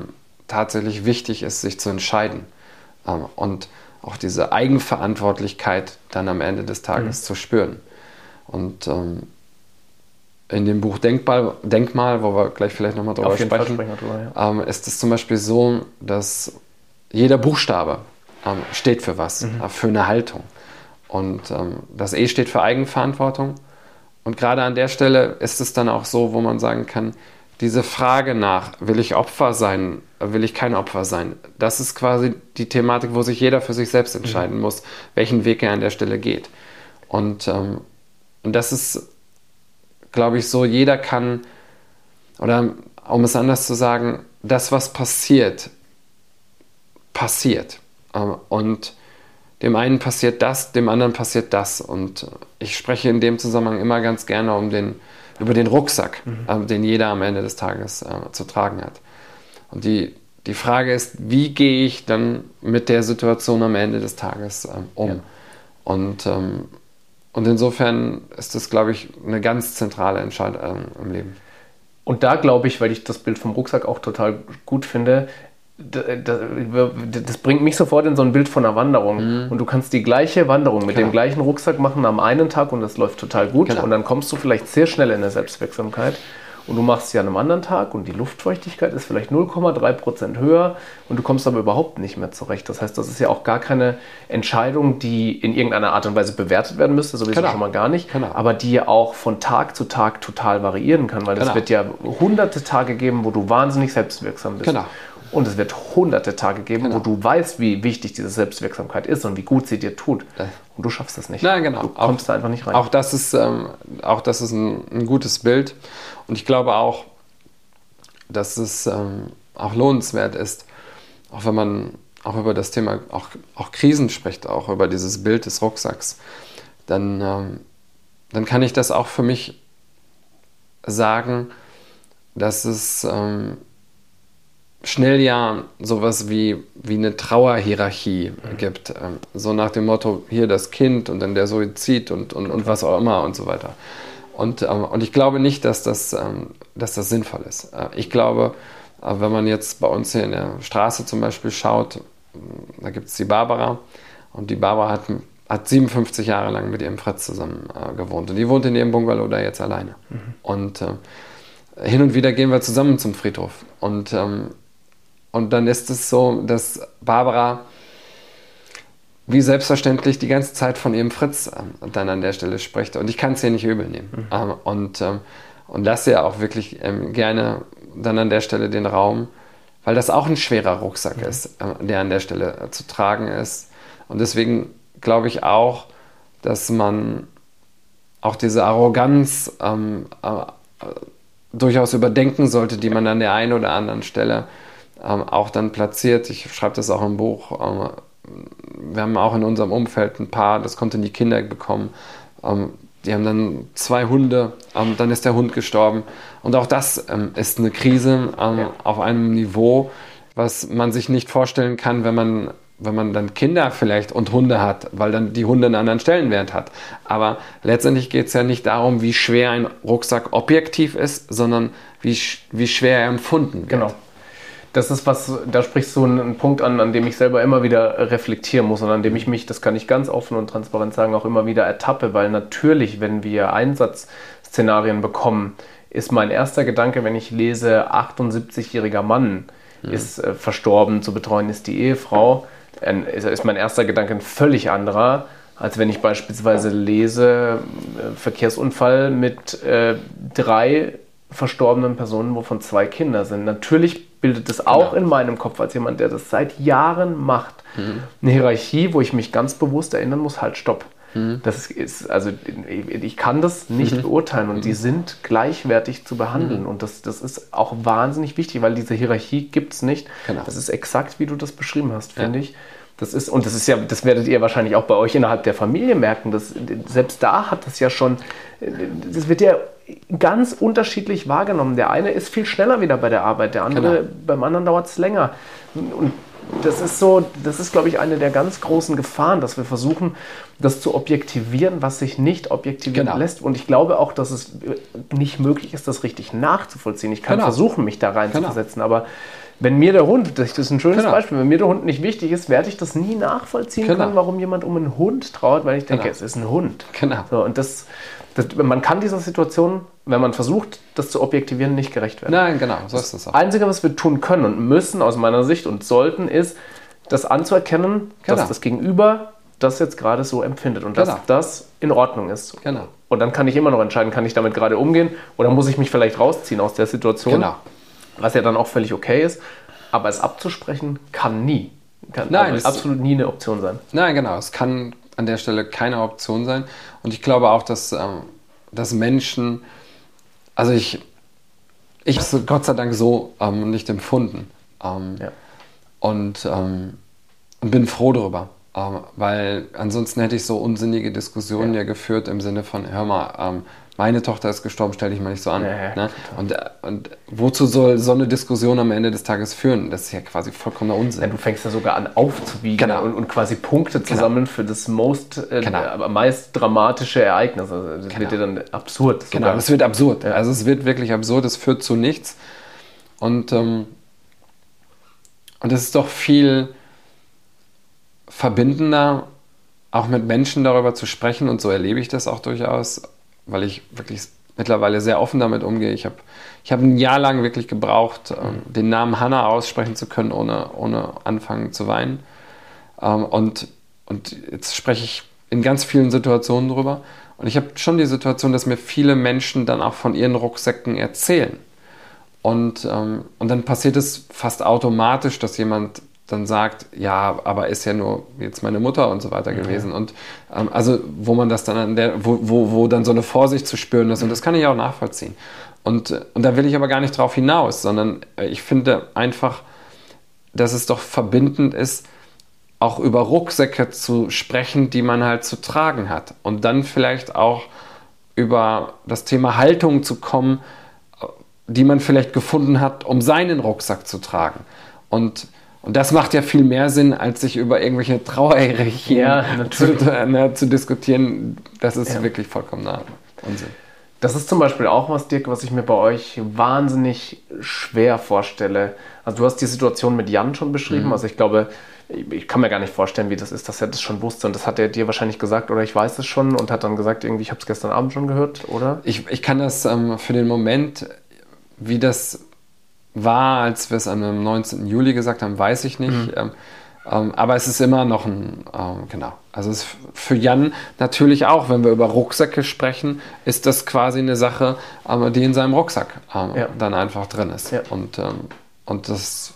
tatsächlich wichtig ist, sich zu entscheiden und auch diese Eigenverantwortlichkeit dann am Ende des Tages zu spüren. Und in dem Buch Denkmal, wo wir gleich vielleicht nochmal drüber sprechen, ist es zum Beispiel so, dass jeder Buchstabe steht für was, für eine Haltung. Und das E steht für Eigenverantwortung. Und gerade an der Stelle ist es dann auch so, wo man sagen kann, diese Frage nach, will ich Opfer sein, will ich kein Opfer sein, das ist quasi die Thematik, wo sich jeder für sich selbst entscheiden muss, welchen Weg er an der Stelle geht. Und das ist, glaube ich, so, jeder kann, oder um es anders zu sagen, das, was passiert, passiert. Und dem einen passiert das, dem anderen passiert das. Und ich spreche in dem Zusammenhang immer ganz gerne über den Rucksack, den jeder am Ende des Tages zu tragen hat. Und die Frage ist, wie gehe ich dann mit der Situation am Ende des Tages um? Ja. Und insofern ist das, glaube ich, eine ganz zentrale Entscheidung im Leben. Und da glaube ich, weil ich das Bild vom Rucksack auch total gut finde, das bringt mich sofort in so ein Bild von einer Wanderung. Und du kannst die gleiche Wanderung mit dem gleichen Rucksack machen am einen Tag und das läuft total gut. Und dann kommst du vielleicht sehr schnell in der Selbstwirksamkeit. Und du machst sie an einem anderen Tag und die Luftfeuchtigkeit ist vielleicht 0,3% höher und du kommst aber überhaupt nicht mehr zurecht. Das heißt, das ist ja auch gar keine Entscheidung, die in irgendeiner Art und Weise bewertet werden müsste, sowieso schon mal gar nicht, aber die ja auch von Tag zu Tag total variieren kann, weil es wird ja hunderte Tage geben, wo du wahnsinnig selbstwirksam bist. Und es wird hunderte Tage geben, wo du weißt, wie wichtig diese Selbstwirksamkeit ist und wie gut sie dir tut. Und du schaffst das nicht. Du kommst da einfach nicht rein. Auch das ist ein gutes Bild. Und ich glaube auch, dass es auch lohnenswert ist, auch wenn man auch über das Thema auch Krisen spricht, auch über dieses Bild des Rucksacks, dann kann ich das auch für mich sagen, dass es schnell ja sowas wie eine Trauerhierarchie gibt. So nach dem Motto, hier das Kind und dann der Suizid und was auch immer und so weiter. Und ich glaube nicht, dass das sinnvoll ist. Ich glaube, wenn man jetzt bei uns hier in der Straße zum Beispiel schaut, da gibt es die Barbara und die Barbara hat 57 Jahre lang mit ihrem Fritz zusammen gewohnt und die wohnt in ihrem Bungalow da jetzt alleine. Und hin und wieder gehen wir zusammen zum Friedhof und dann ist es so, dass Barbara wie selbstverständlich die ganze Zeit von ihrem Fritz dann an der Stelle spricht. Und ich kann es ihr nicht übel nehmen. Und lasse ihr auch wirklich gerne dann an der Stelle den Raum, weil das auch ein schwerer Rucksack ist, der an der Stelle zu tragen ist. Und deswegen glaube ich auch, dass man auch diese Arroganz durchaus überdenken sollte, die man an der einen oder anderen Stelle auch dann platziert. Ich schreibe das auch im Buch. Wir haben auch in unserem Umfeld ein Paar, das konnten die Kinder bekommen. Die haben dann 2 Hunde, dann ist der Hund gestorben. Und auch das ist eine Krise auf einem Niveau, was man sich nicht vorstellen kann, wenn man dann Kinder vielleicht und Hunde hat, weil dann die Hunde einen anderen Stellenwert hat. Aber letztendlich geht es ja nicht darum, wie schwer ein Rucksack objektiv ist, sondern wie schwer er empfunden wird. Genau. Das ist da sprichst du einen Punkt an dem ich selber immer wieder reflektieren muss und an dem ich mich, das kann ich ganz offen und transparent sagen, auch immer wieder ertappe, weil natürlich, wenn wir Einsatzszenarien bekommen, ist mein erster Gedanke, wenn ich lese, 78-jähriger Mann ist verstorben, zu betreuen ist die Ehefrau, ist mein erster Gedanke ein völlig anderer, als wenn ich beispielsweise lese, Verkehrsunfall mit 3 verstorbenen Personen, wovon 2 Kinder sind. Natürlich bildet es auch in meinem Kopf, als jemand, der das seit Jahren macht, eine Hierarchie, wo ich mich ganz bewusst erinnern muss, halt stopp. Das ist, also ich kann das nicht beurteilen und die sind gleichwertig zu behandeln und das ist auch wahnsinnig wichtig, weil diese Hierarchie gibt es nicht. Das ist exakt, wie du das beschrieben hast, finde ich. Das werdet ihr wahrscheinlich auch bei euch innerhalb der Familie merken, dass selbst da hat das ja schon, das wird ja ganz unterschiedlich wahrgenommen. Der eine ist viel schneller wieder bei der Arbeit, der andere, beim anderen dauert es länger. Und das ist, glaube ich, eine der ganz großen Gefahren, dass wir versuchen, das zu objektivieren, was sich nicht objektivieren lässt. Und ich glaube auch, dass es nicht möglich ist, das richtig nachzuvollziehen. Ich kann versuchen, mich da reinzuversetzen, aber wenn mir der Hund, das ist ein schönes Beispiel, wenn mir der Hund nicht wichtig ist, werde ich das nie nachvollziehen können, warum jemand um einen Hund trauert, weil ich denke, es ist ein Hund. So, und man kann dieser Situation, wenn man versucht, das zu objektivieren, nicht gerecht werden. Nein, genau, so ist es auch. Das Einzige, was wir tun können und müssen aus meiner Sicht und sollten, ist, das anzuerkennen, dass das Gegenüber das jetzt gerade so empfindet und dass das in Ordnung ist. Genau. Und dann kann ich immer noch entscheiden, kann ich damit gerade umgehen oder muss ich mich vielleicht rausziehen aus der Situation, was ja dann auch völlig okay ist. Aber es abzusprechen kann nie. Absolut nie eine Option sein. Nein, genau. Es kann an der Stelle keine Option sein. Und ich glaube auch, dass Menschen, also ich habe es Gott sei Dank so nicht empfunden. Und bin froh darüber. Weil ansonsten hätte ich so unsinnige Diskussionen geführt im Sinne von, hör mal, meine Tochter ist gestorben, stell dich mal nicht so an. Ne? Und wozu soll so eine Diskussion am Ende des Tages führen? Das ist ja quasi vollkommener Unsinn. Ja, du fängst ja sogar an aufzuwiegen und quasi Punkte zu sammeln für das meist dramatische Ereignis. Also das wird ja dann absurd. Sogar. Das wird absurd. Ja. Also es wird wirklich absurd, es führt zu nichts. Und es ist doch viel verbindender, auch mit Menschen darüber zu sprechen, und so erlebe ich das auch durchaus, weil ich wirklich mittlerweile sehr offen damit umgehe. Ich hab ein Jahr lang wirklich gebraucht, den Namen Hannah aussprechen zu können, ohne anfangen zu weinen. Und jetzt spreche ich in ganz vielen Situationen drüber. Und ich habe schon die Situation, dass mir viele Menschen dann auch von ihren Rucksäcken erzählen. Und dann passiert es fast automatisch, dass jemand dann sagt, ja, aber ist ja nur jetzt meine Mutter und so weiter gewesen. Und also wo man das dann wo dann so eine Vorsicht zu spüren ist, und das kann ich auch nachvollziehen. Und da will ich aber gar nicht drauf hinaus, sondern ich finde einfach, dass es doch verbindend ist, auch über Rucksäcke zu sprechen, die man halt zu tragen hat. Und dann vielleicht auch über das Thema Haltung zu kommen, die man vielleicht gefunden hat, um seinen Rucksack zu tragen. Und das macht ja viel mehr Sinn, als sich über irgendwelche Trauerhierarchien zu diskutieren. Das ist wirklich vollkommener Unsinn. Das ist zum Beispiel auch was, Dirk, was ich mir bei euch wahnsinnig schwer vorstelle. Also du hast die Situation mit Jan schon beschrieben. Also ich glaube, ich kann mir gar nicht vorstellen, wie das ist, dass er das schon wusste. Und das hat er dir wahrscheinlich gesagt, oder ich weiß es schon, und hat dann gesagt, irgendwie, ich habe es gestern Abend schon gehört, oder? Ich kann das für den Moment, wie das war, als wir es am 19. Juli gesagt haben, weiß ich nicht. Aber es ist immer noch Also es ist für Jan natürlich auch, wenn wir über Rucksäcke sprechen, ist das quasi eine Sache, die in seinem Rucksack dann einfach drin ist. Ja. Und das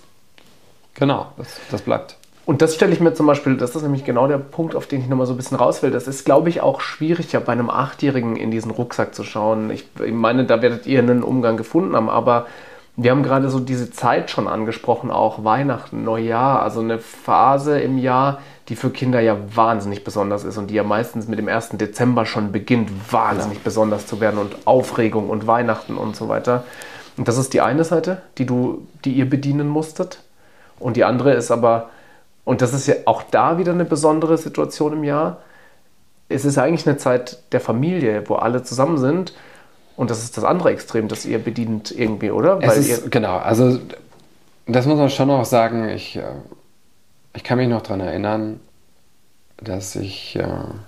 bleibt. Und das stelle ich mir zum Beispiel, das ist nämlich genau der Punkt, auf den ich nochmal so ein bisschen raus will. Das ist, glaube ich, auch schwierig, ja bei einem 8-Jährigen in diesen Rucksack zu schauen. Ich meine, da werdet ihr einen Umgang gefunden haben, aber wir haben gerade so diese Zeit schon angesprochen, auch Weihnachten, Neujahr, also eine Phase im Jahr, die für Kinder ja wahnsinnig besonders ist und die ja meistens mit dem 1. Dezember schon beginnt, wahnsinnig besonders zu werden, und Aufregung und Weihnachten und so weiter. Und das ist die eine Seite, die ihr bedienen musstet. Und die andere ist aber, und das ist ja auch da wieder eine besondere Situation im Jahr, es ist eigentlich eine Zeit der Familie, wo alle zusammen sind. Und das ist das andere Extrem, das ihr bedient irgendwie, oder? Genau, also das muss man schon auch sagen. Ich kann mich noch daran erinnern, dass ich,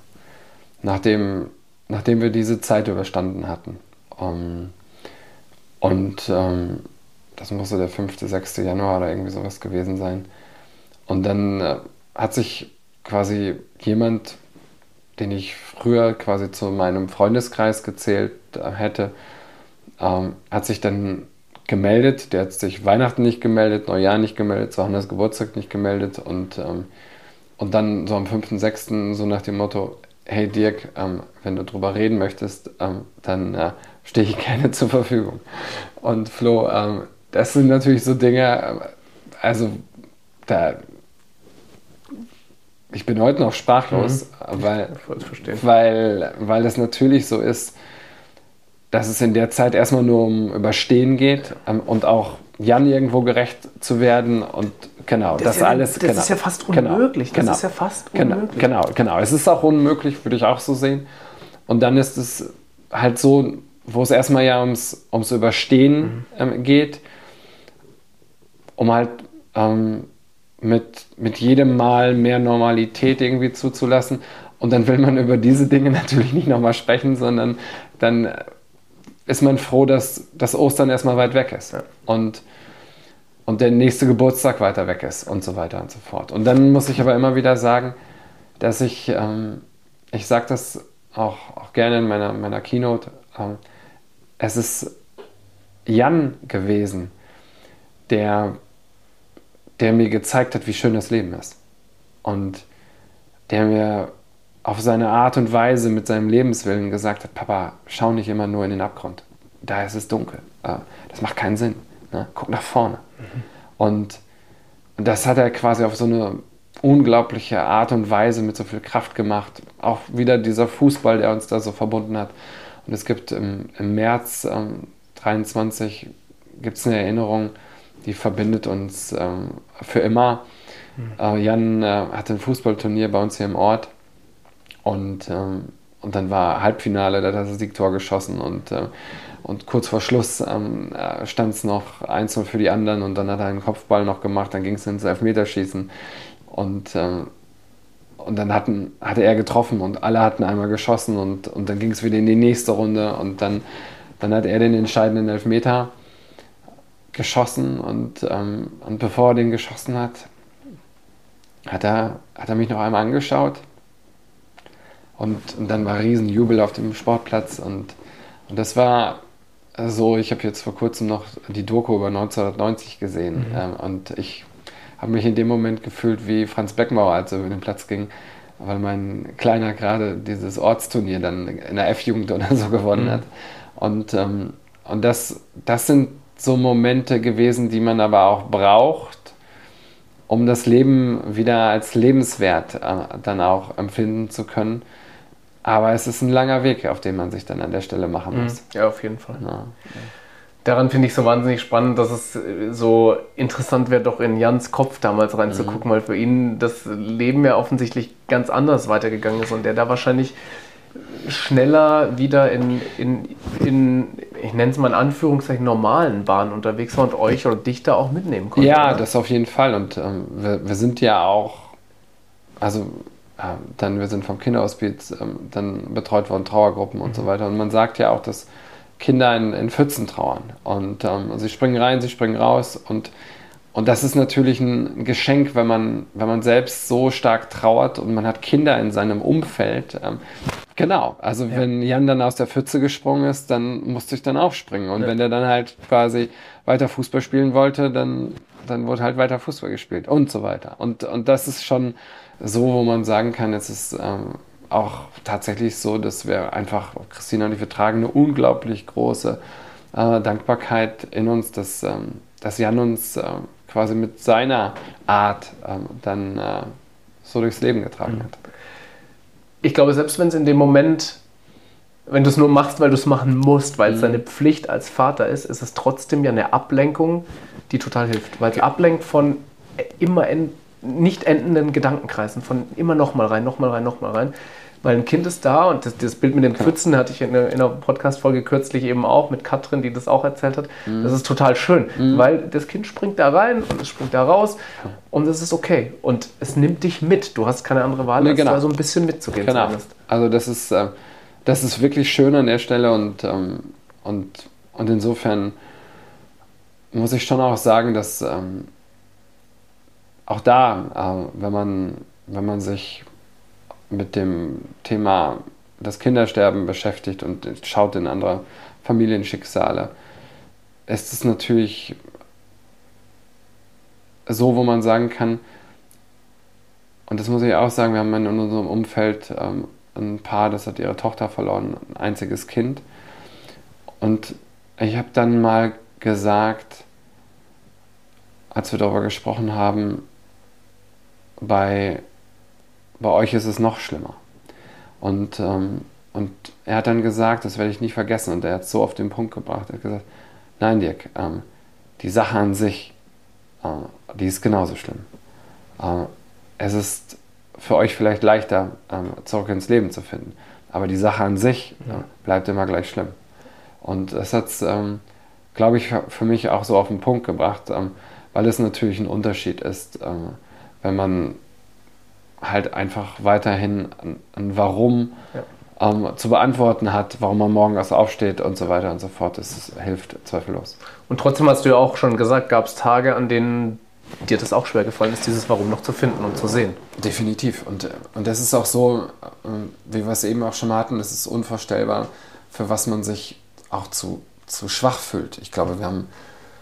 nachdem wir diese Zeit überstanden hatten, das musste der 5., 6. Januar oder irgendwie sowas gewesen sein, und dann hat sich quasi jemand, den ich früher quasi zu meinem Freundeskreis gezählt hätte, hat sich dann gemeldet. Der hat sich Weihnachten nicht gemeldet, Neujahr nicht gemeldet, zu Hannas Geburtstag nicht gemeldet, und dann so am 5., 6. so nach dem Motto, hey Dirk, wenn du drüber reden möchtest, dann stehe ich gerne zur Verfügung. Und Flo, das sind natürlich so Dinge, also ich bin heute noch sprachlos, weil das natürlich so ist, dass es in der Zeit erstmal nur um Überstehen geht, und auch Jan irgendwo gerecht zu werden, und das ist ja fast unmöglich. Es ist auch unmöglich, würde ich auch so sehen. Und dann ist es halt so, wo es erstmal ja ums Überstehen geht. um halt mit jedem Mal mehr Normalität irgendwie zuzulassen. Und dann will man über diese Dinge natürlich nicht nochmal sprechen, sondern dann ist man froh, dass das Ostern erstmal weit weg ist. Ja. Und der nächste Geburtstag weiter weg ist und so weiter und so fort. Und dann muss ich aber immer wieder sagen, dass ich sage das auch gerne in meiner Keynote, es ist Jan gewesen, der mir gezeigt hat, wie schön das Leben ist. Und der mir auf seine Art und Weise mit seinem Lebenswillen gesagt hat, Papa, schau nicht immer nur in den Abgrund. Da ist es dunkel. Das macht keinen Sinn. Ne? Guck nach vorne. Mhm. Und das hat er quasi auf so eine unglaubliche Art und Weise mit so viel Kraft gemacht. Auch wieder dieser Fußball, der uns da so verbunden hat. Und es gibt im März 23 gibt es eine Erinnerung, die verbindet uns für immer. Jan hatte ein Fußballturnier bei uns hier im Ort und dann war Halbfinale, da hat er das Siegtor geschossen und kurz vor Schluss stand es noch 1-0 für die anderen und dann hat er einen Kopfball noch gemacht, dann ging es ins Elfmeterschießen und dann hatte er getroffen und alle hatten einmal geschossen und dann ging es wieder in die nächste Runde und dann hat er den entscheidenden Elfmeter geschossen und bevor er den geschossen hat er mich noch einmal angeschaut und dann war Riesenjubel auf dem Sportplatz und das war so, ich habe jetzt vor kurzem noch die Doku über 1990 gesehen und ich habe mich in dem Moment gefühlt wie Franz Beckenbauer, als er über den Platz ging, weil mein Kleiner gerade dieses Ortsturnier dann in der F-Jugend oder so gewonnen hat und das sind so Momente gewesen, die man aber auch braucht, um das Leben wieder als lebenswert dann auch empfinden zu können. Aber es ist ein langer Weg, auf den man sich dann an der Stelle machen muss. Ja, auf jeden Fall. Ja. Daran finde ich so wahnsinnig spannend, dass es so interessant wäre, doch in Jans Kopf damals reinzugucken, weil für ihn das Leben ja offensichtlich ganz anders weitergegangen ist und der da wahrscheinlich schneller wieder in ich nenne es mal in Anführungszeichen, normalen Bahnen unterwegs war und euch oder dich da auch mitnehmen konnte. Ja, oder? Das auf jeden Fall. Und wir sind ja auch, wir sind vom Kinderhospiz dann betreut worden, Trauergruppen und so weiter. Und man sagt ja auch, dass Kinder in Pfützen trauern. Und sie springen rein, sie springen raus. Und das ist natürlich ein Geschenk, wenn man selbst so stark trauert und man hat Kinder in seinem Umfeld. Genau, also wenn Jan dann aus der Pfütze gesprungen ist, dann musste ich dann auch springen. Und wenn der dann halt quasi weiter Fußball spielen wollte, dann wurde halt weiter Fußball gespielt und so weiter. Und das ist schon so, wo man sagen kann, es ist auch tatsächlich so, dass wir einfach, Christina und ich, wir tragen eine unglaublich große Dankbarkeit in uns, dass Jan uns quasi mit seiner Art dann so durchs Leben getragen hat. Ich glaube, selbst wenn es in dem Moment, wenn du es nur machst, weil du es machen musst, weil es deine Pflicht als Vater ist, ist es trotzdem ja eine Ablenkung, die total hilft. Weil es ablenkt von immer nicht endenden Gedankenkreisen, von immer nochmal rein. Weil ein Kind ist da und das Bild mit den Pfützen hatte ich in einer Podcast-Folge kürzlich eben auch mit Katrin, die das auch erzählt hat. Das ist total schön, weil das Kind springt da rein und es springt da raus und das ist okay. Und es nimmt dich mit. Du hast keine andere Wahl, als da so ein bisschen mitzugehen. Genau. Zumindest. Also das ist wirklich schön an der Stelle und insofern muss ich schon auch sagen, dass auch da, wenn man sich mit dem Thema das Kindersterben beschäftigt und schaut in andere Familienschicksale, ist es natürlich so, wo man sagen kann, und das muss ich auch sagen, wir haben in unserem Umfeld ein Paar, das hat ihre Tochter verloren, ein einziges Kind. Und ich habe dann mal gesagt, als wir darüber gesprochen haben, bei euch ist es noch schlimmer. Und er hat dann gesagt, das werde ich nicht vergessen, und er hat es so auf den Punkt gebracht, er hat gesagt, nein Dirk, die Sache an sich, die ist genauso schlimm. Es ist für euch vielleicht leichter, zurück ins Leben zu finden, aber die Sache an sich bleibt immer gleich schlimm. Und das hat es, glaube ich, für mich auch so auf den Punkt gebracht, weil es natürlich ein Unterschied ist, wenn man halt einfach weiterhin ein Warum zu beantworten hat, warum man morgens aufsteht und so weiter und so fort. Das hilft zweifellos. Und trotzdem hast du ja auch schon gesagt, gab es Tage, an denen dir das auch schwer gefallen ist, dieses Warum noch zu finden und zu sehen. Definitiv. Und das ist auch so, wie wir es eben auch schon mal hatten, das ist unvorstellbar, für was man sich auch zu schwach fühlt. Ich glaube, wir haben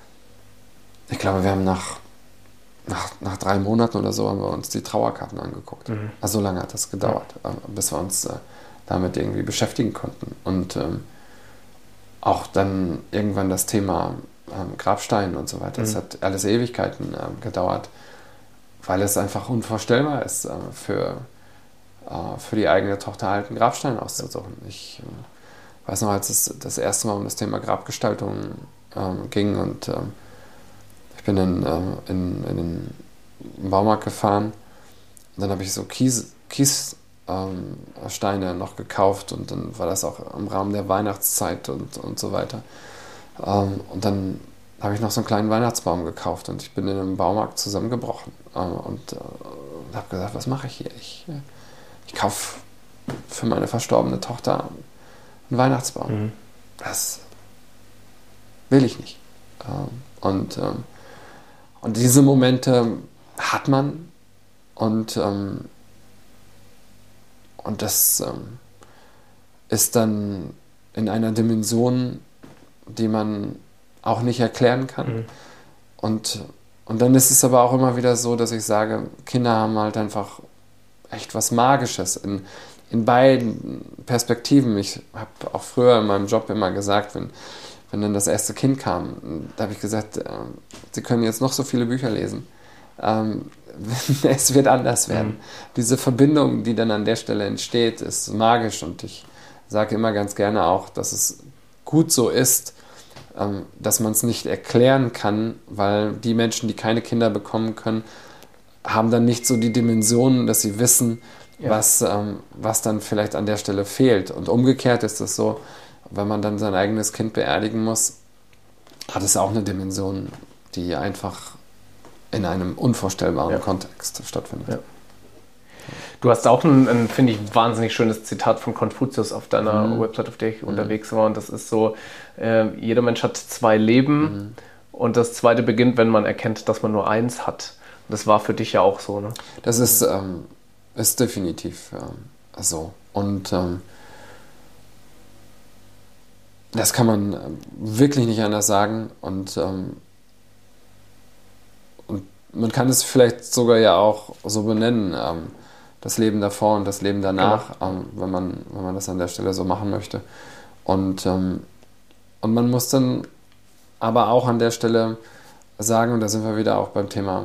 nach 3 Monaten oder so haben wir uns die Trauerkarten angeguckt. Also so lange hat das gedauert, bis wir uns damit irgendwie beschäftigen konnten. Und auch dann irgendwann das Thema Grabstein und so weiter. Das hat alles Ewigkeiten gedauert, weil es einfach unvorstellbar ist, für die eigene Tochter halt einen Grabstein auszusuchen. Ich weiß noch, als es das erste Mal um das Thema Grabgestaltung ging und ich bin in den Baumarkt gefahren und dann habe ich so Kiessteine noch gekauft und dann war das auch im Rahmen der Weihnachtszeit und so weiter. Und dann habe ich noch so einen kleinen Weihnachtsbaum gekauft und ich bin in einem Baumarkt zusammengebrochen und habe gesagt, was mache ich hier? Ich kaufe für meine verstorbene Tochter einen Weihnachtsbaum. Das will ich nicht. Und diese Momente hat man und das ist dann in einer Dimension, die man auch nicht erklären kann. Und dann ist es aber auch immer wieder so, dass ich sage, Kinder haben halt einfach echt was Magisches in beiden Perspektiven. Ich habe auch früher in meinem Job immer gesagt, wenn dann das erste Kind kam, da habe ich gesagt, Sie können jetzt noch so viele Bücher lesen. Es wird anders werden. Diese Verbindung, die dann an der Stelle entsteht, ist magisch und ich sage immer ganz gerne auch, dass es gut so ist, dass man es nicht erklären kann, weil die Menschen, die keine Kinder bekommen können, haben dann nicht so die Dimensionen, dass sie wissen, was dann vielleicht an der Stelle fehlt. Und umgekehrt ist es so, wenn man dann sein eigenes Kind beerdigen muss, hat es auch eine Dimension, die einfach in einem unvorstellbaren Kontext stattfindet. Ja. Du hast auch ein finde ich, wahnsinnig schönes Zitat von Konfuzius auf deiner Website, auf der ich unterwegs war. Und das ist so, jeder Mensch hat 2 Leben und das zweite beginnt, wenn man erkennt, dass man nur eins hat. Und das war für dich ja auch so, ne? Das ist definitiv so. Und das kann man wirklich nicht anders sagen. Und man kann es vielleicht sogar ja auch so benennen, das Leben davor und das Leben danach, wenn man das an der Stelle so machen möchte. Und man muss dann aber auch an der Stelle sagen, und da sind wir wieder auch beim Thema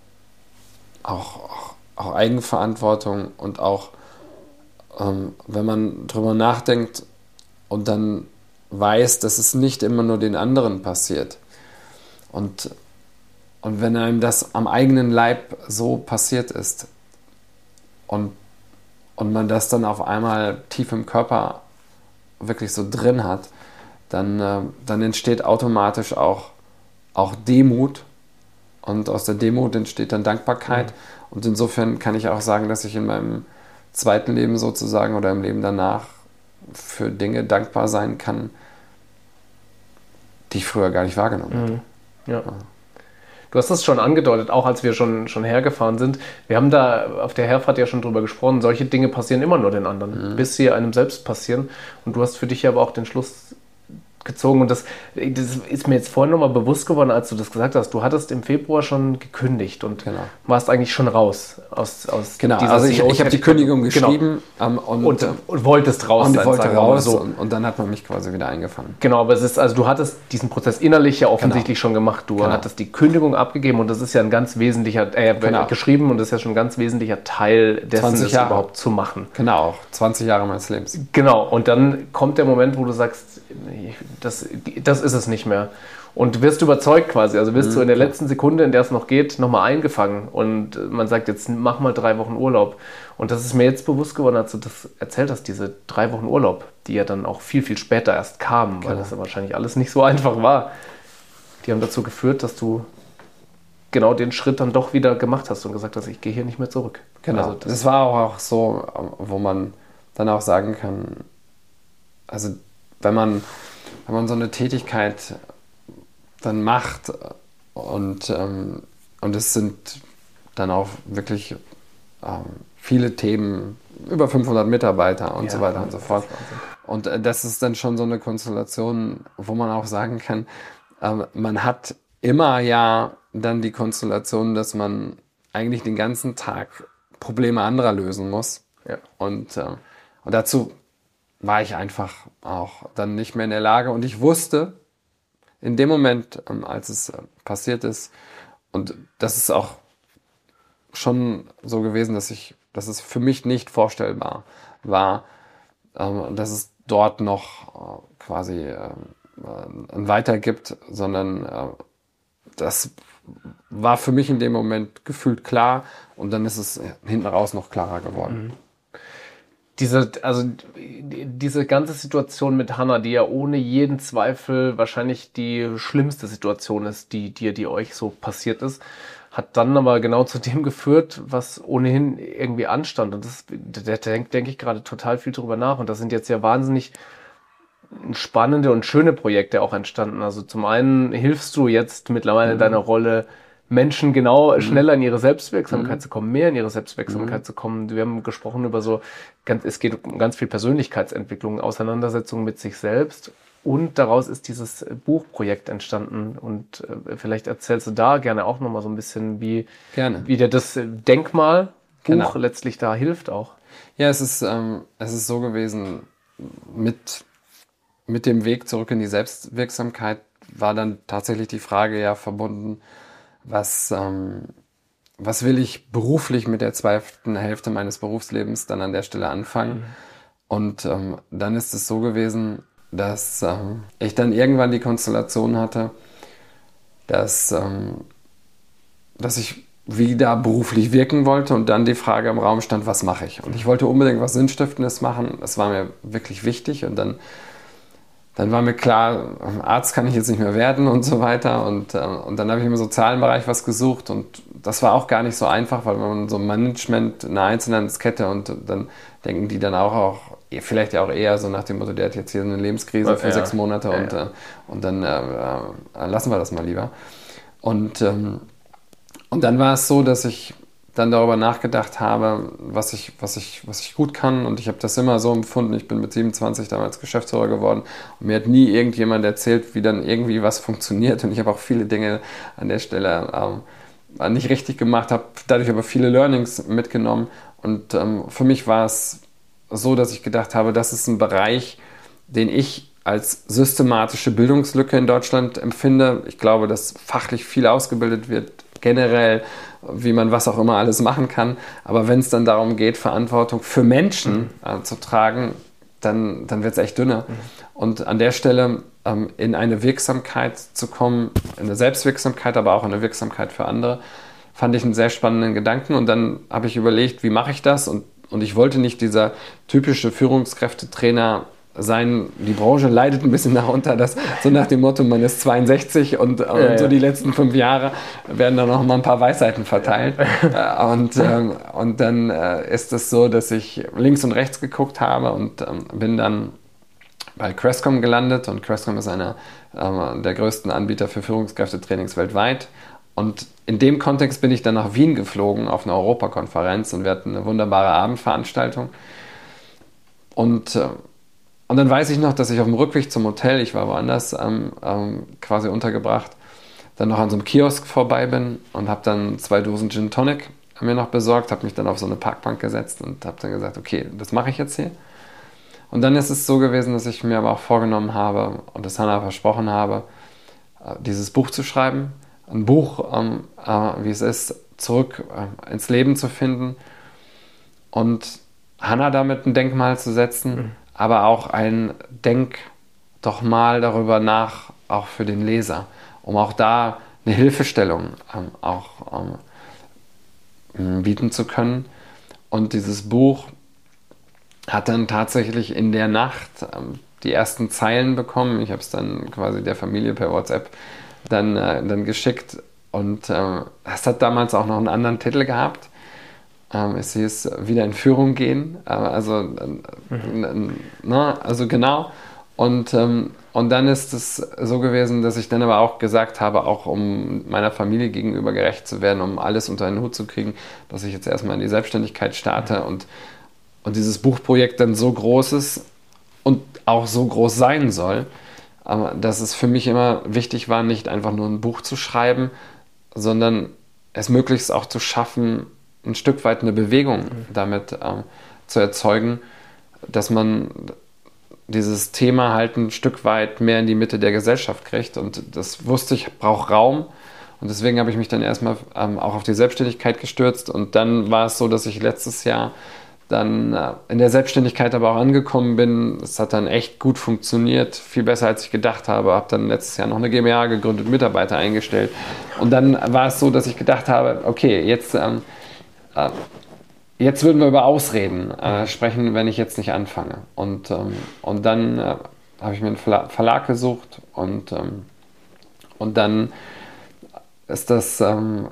auch Eigenverantwortung und auch, wenn man drüber nachdenkt und dann weiß, dass es nicht immer nur den anderen passiert. Und wenn einem das am eigenen Leib so passiert ist und man das dann auf einmal tief im Körper wirklich so drin hat, dann entsteht automatisch auch Demut und aus der Demut entsteht dann Dankbarkeit. Und insofern kann ich auch sagen, dass ich in meinem zweiten Leben sozusagen oder im Leben danach für Dinge dankbar sein kann, die ich früher gar nicht wahrgenommen habe. Ja. Du hast das schon angedeutet, auch als wir schon hergefahren sind. Wir haben da auf der Herfahrt ja schon drüber gesprochen, solche Dinge passieren immer nur den anderen, bis sie einem selbst passieren. Und du hast für dich aber auch den Schluss gezogen. Und das ist mir jetzt vorhin nochmal bewusst geworden, als du das gesagt hast. Du hattest im Februar schon gekündigt und warst eigentlich schon raus aus dieser also ich habe die Kündigung geschrieben und wolltest raus. Und wollte raus so. und dann hat man mich quasi wieder eingefangen. Genau, aber du hattest diesen Prozess innerlich ja offensichtlich schon gemacht. Du hattest die Kündigung abgegeben und das ist ja ein ganz wesentlicher, geschrieben und das ist ja schon ein ganz wesentlicher Teil dessen, das überhaupt zu machen. Genau, 20 Jahre meines Lebens. Genau, und dann kommt der Moment, wo du sagst, das ist es nicht mehr. Und du wirst überzeugt quasi, also wirst du in der letzten Sekunde, in der es noch geht, nochmal eingefangen. Und man sagt, jetzt mach mal 3 Wochen Urlaub. Und das ist mir jetzt bewusst geworden, als du das erzählt hast, diese 3 Wochen Urlaub, die ja dann auch viel, viel später erst kamen, weil das ja wahrscheinlich alles nicht so einfach war. Die haben dazu geführt, dass du genau den Schritt dann doch wieder gemacht hast und gesagt hast, ich gehe hier nicht mehr zurück. Genau, also das war auch so, wo man dann auch sagen kann, also wenn man so eine Tätigkeit dann macht und es sind dann auch wirklich viele Themen, über 500 Mitarbeiter und so weiter und so fort. Und das ist dann schon so eine Konstellation, wo man auch sagen kann, man hat immer ja dann die Konstellation, dass man eigentlich den ganzen Tag Probleme anderer lösen muss. Ja. Und dazu war ich einfach auch dann nicht mehr in der Lage. Und ich wusste in dem Moment, als es passiert ist, und das ist auch schon so gewesen, dass es für mich nicht vorstellbar war, dass es dort noch quasi ein Weiter gibt, sondern das war für mich in dem Moment gefühlt klar und dann ist es hinten raus noch klarer geworden. Diese ganze Situation mit Hannah, die ja ohne jeden Zweifel wahrscheinlich die schlimmste Situation ist, die euch so passiert ist, hat dann aber genau zu dem geführt, was ohnehin irgendwie anstand. Und da denke ich gerade total viel drüber nach. Und da sind jetzt ja wahnsinnig spannende und schöne Projekte auch entstanden. Also zum einen hilfst du jetzt mittlerweile in deiner Rolle, Menschen schneller in ihre Selbstwirksamkeit zu kommen, mehr in ihre Selbstwirksamkeit zu kommen. Wir haben gesprochen über es geht um ganz viel Persönlichkeitsentwicklung, Auseinandersetzung mit sich selbst. Und daraus ist dieses Buchprojekt entstanden. Und vielleicht erzählst du da gerne auch nochmal so ein bisschen, wie dir das Denkmalbuch letztlich da hilft auch. Ja, es ist so gewesen, mit dem Weg zurück in die Selbstwirksamkeit war dann tatsächlich die Frage ja verbunden, was will ich beruflich mit der zweiten Hälfte meines Berufslebens dann an der Stelle anfangen? Und dann ist es so gewesen, dass ich dann irgendwann die Konstellation hatte, dass ich wieder beruflich wirken wollte und dann die Frage im Raum stand, was mache ich? Und ich wollte unbedingt was Sinnstiftendes machen, das war mir wirklich wichtig und dann war mir klar, Arzt kann ich jetzt nicht mehr werden und so weiter und dann habe ich im sozialen Bereich was gesucht und das war auch gar nicht so einfach, weil man so Management, eine Einzelhandelskette und dann denken die dann auch vielleicht ja auch eher so nach dem Motto, der hat jetzt hier eine Lebenskrise für 6 Monate und dann lassen wir das mal lieber. Und dann war es so, dass ich dann darüber nachgedacht habe, was ich gut kann und ich habe das immer so empfunden, ich bin mit 27 damals Geschäftsführer geworden und mir hat nie irgendjemand erzählt, wie dann irgendwie was funktioniert und ich habe auch viele Dinge an der Stelle nicht richtig gemacht, habe dadurch aber viele Learnings mitgenommen und für mich war es so, dass ich gedacht habe, das ist ein Bereich, den ich als systematische Bildungslücke in Deutschland empfinde. Ich glaube, dass fachlich viel ausgebildet wird, generell, wie man was auch immer alles machen kann. Aber wenn es dann darum geht, Verantwortung für Menschen zu tragen, dann wird es echt dünner. Und an der Stelle in eine Wirksamkeit zu kommen, in eine Selbstwirksamkeit, aber auch eine Wirksamkeit für andere, fand ich einen sehr spannenden Gedanken. Und dann habe ich überlegt, wie mache ich das? Und ich wollte nicht dieser typische Führungskräftetrainer sein. Die Branche leidet ein bisschen darunter, dass so nach dem Motto, man ist 62 und so die letzten 5 Jahre werden dann noch mal ein paar Weisheiten verteilt. Und dann ist es so, dass ich links und rechts geguckt habe und bin dann bei Crestcom gelandet. Und Crestcom ist einer der größten Anbieter für Führungskräftetrainings weltweit. Und in dem Kontext bin ich dann nach Wien geflogen auf eine Europakonferenz und wir hatten eine wunderbare Abendveranstaltung. Und dann weiß ich noch, dass ich auf dem Rückweg zum Hotel, ich war woanders quasi untergebracht, dann noch an so einem Kiosk vorbei bin und habe dann 2 Dosen Gin Tonic mir noch besorgt, habe mich dann auf so eine Parkbank gesetzt und habe dann gesagt, okay, das mache ich jetzt hier. Und dann ist es so gewesen, dass ich mir aber auch vorgenommen habe und das Hannah versprochen habe, dieses Buch zu schreiben. Ein Buch, wie es ist, zurück ins Leben zu finden und Hannah damit ein Denkmal zu setzen, aber auch ein Denk doch mal darüber nach, auch für den Leser, um auch da eine Hilfestellung bieten zu können. Und dieses Buch hat dann tatsächlich in der Nacht die ersten Zeilen bekommen. Ich habe es dann quasi der Familie per WhatsApp dann geschickt Und es hat damals auch noch einen anderen Titel gehabt. Es hieß Wieder in Führung gehen. Also genau. Und dann ist es so gewesen, dass ich dann aber auch gesagt habe, auch um meiner Familie gegenüber gerecht zu werden, um alles unter einen Hut zu kriegen, dass ich jetzt erstmal in die Selbstständigkeit starte und dieses Buchprojekt dann so groß ist und auch so groß sein soll, dass es für mich immer wichtig war, nicht einfach nur ein Buch zu schreiben, sondern es möglichst auch zu schaffen, ein Stück weit eine Bewegung damit zu erzeugen, dass man dieses Thema halt ein Stück weit mehr in die Mitte der Gesellschaft kriegt. Und das wusste ich, braucht Raum. Und deswegen habe ich mich dann erstmal auch auf die Selbstständigkeit gestürzt. Und dann war es so, dass ich letztes Jahr dann in der Selbstständigkeit aber auch angekommen bin. Es hat dann echt gut funktioniert, viel besser als ich gedacht habe. Habe dann letztes Jahr noch eine GmbH gegründet, Mitarbeiter eingestellt. Und dann war es so, dass ich gedacht habe, okay, jetzt würden wir über Ausreden sprechen, wenn ich jetzt nicht anfange. Und dann habe ich mir einen Verlag gesucht und dann ist das ein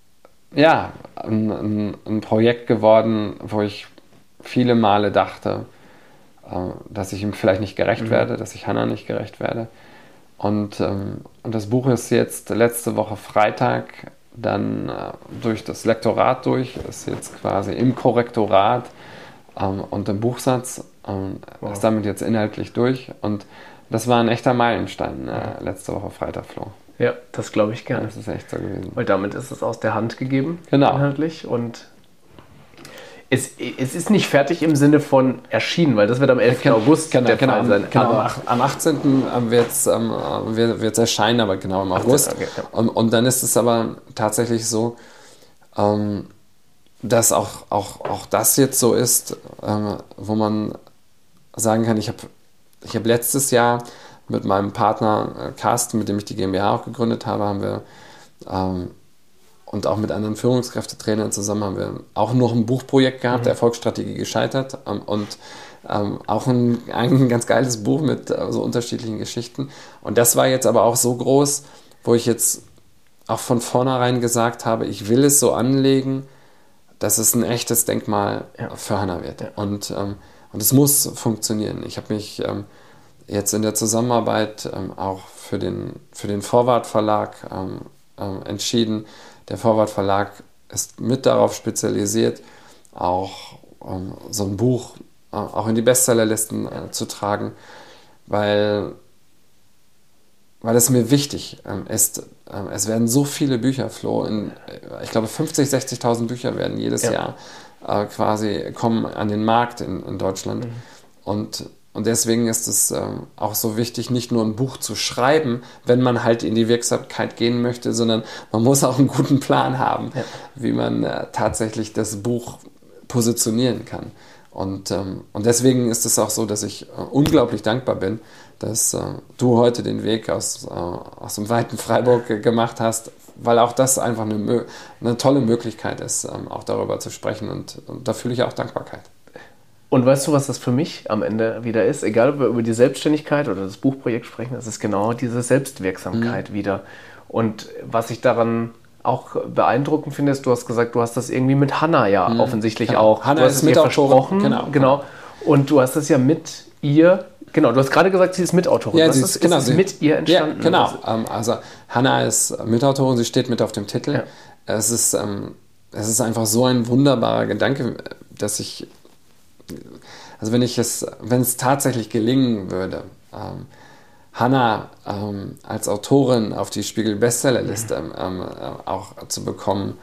Projekt geworden, wo ich viele Male dachte, dass ich ihm vielleicht nicht gerecht werde, dass ich Hannah nicht gerecht werde. Und das Buch ist jetzt letzte Woche Freitag dann durch das Lektorat durch, ist jetzt quasi im Korrektorat und im Buchsatz, ist damit jetzt inhaltlich durch. Und das war ein echter Meilenstein letzte Woche Freitag, Flo. Ja, das glaube ich gerne. Das ist echt so gewesen. Weil damit ist es aus der Hand gegeben, genau. Inhaltlich. Und es ist nicht fertig im Sinne von erschienen, weil das wird am 11. August der Fall sein. Genau, am 18. wird es erscheinen, aber genau im August. Okay, ja. Und dann ist es aber tatsächlich so, dass auch das jetzt so ist, wo man sagen kann, ich hab letztes Jahr mit meinem Partner Carsten, mit dem ich die GmbH auch gegründet habe, haben wir und auch mit anderen Führungskräftetrainern zusammen haben wir auch noch ein Buchprojekt gehabt, Erfolgsstrategie gescheitert und auch ein ganz geiles Buch mit so unterschiedlichen Geschichten. Und das war jetzt aber auch so groß, wo ich jetzt auch von vornherein gesagt habe, ich will es so anlegen, dass es ein echtes Denkmal für Hannah wird. Ja. Und es muss funktionieren. Ich habe mich jetzt in der Zusammenarbeit auch für den Vorwart Verlag entschieden. Der Vorwart Verlag ist mit darauf spezialisiert, auch so ein Buch auch in die Bestsellerlisten zu tragen, weil es mir wichtig ist. Es werden so viele Bücher, Flo, ich glaube 50.000, 60.000 Bücher werden jedes Jahr quasi kommen an den Markt in Deutschland. Und deswegen ist es auch so wichtig, nicht nur ein Buch zu schreiben, wenn man halt in die Wirksamkeit gehen möchte, sondern man muss auch einen guten Plan haben, wie man tatsächlich das Buch positionieren kann. Und deswegen ist es auch so, dass ich unglaublich dankbar bin, dass du heute den Weg aus dem weiten Freiburg gemacht hast, weil auch das einfach eine tolle Möglichkeit ist, auch darüber zu sprechen. Und da fühle ich auch Dankbarkeit. Und weißt du, was das für mich am Ende wieder ist? Egal, ob wir über die Selbstständigkeit oder das Buchprojekt sprechen, das ist genau diese Selbstwirksamkeit wieder. Und was ich daran auch beeindruckend finde, ist, du hast gesagt, du hast das irgendwie mit Hannah offensichtlich auch. Hannah ist Mitautorin. Genau. Und du hast das ja mit ihr, genau, du hast gerade gesagt, sie ist Mitautorin. Ja, sie ist mit ihr entstanden. Ja, genau. Also Hannah ist Mitautorin, sie steht mit auf dem Titel. Ja. Es ist einfach so ein wunderbarer Gedanke, dass also wenn es tatsächlich gelingen würde, Hannah als Autorin auf die Spiegel-Bestsellerliste auch zu bekommen,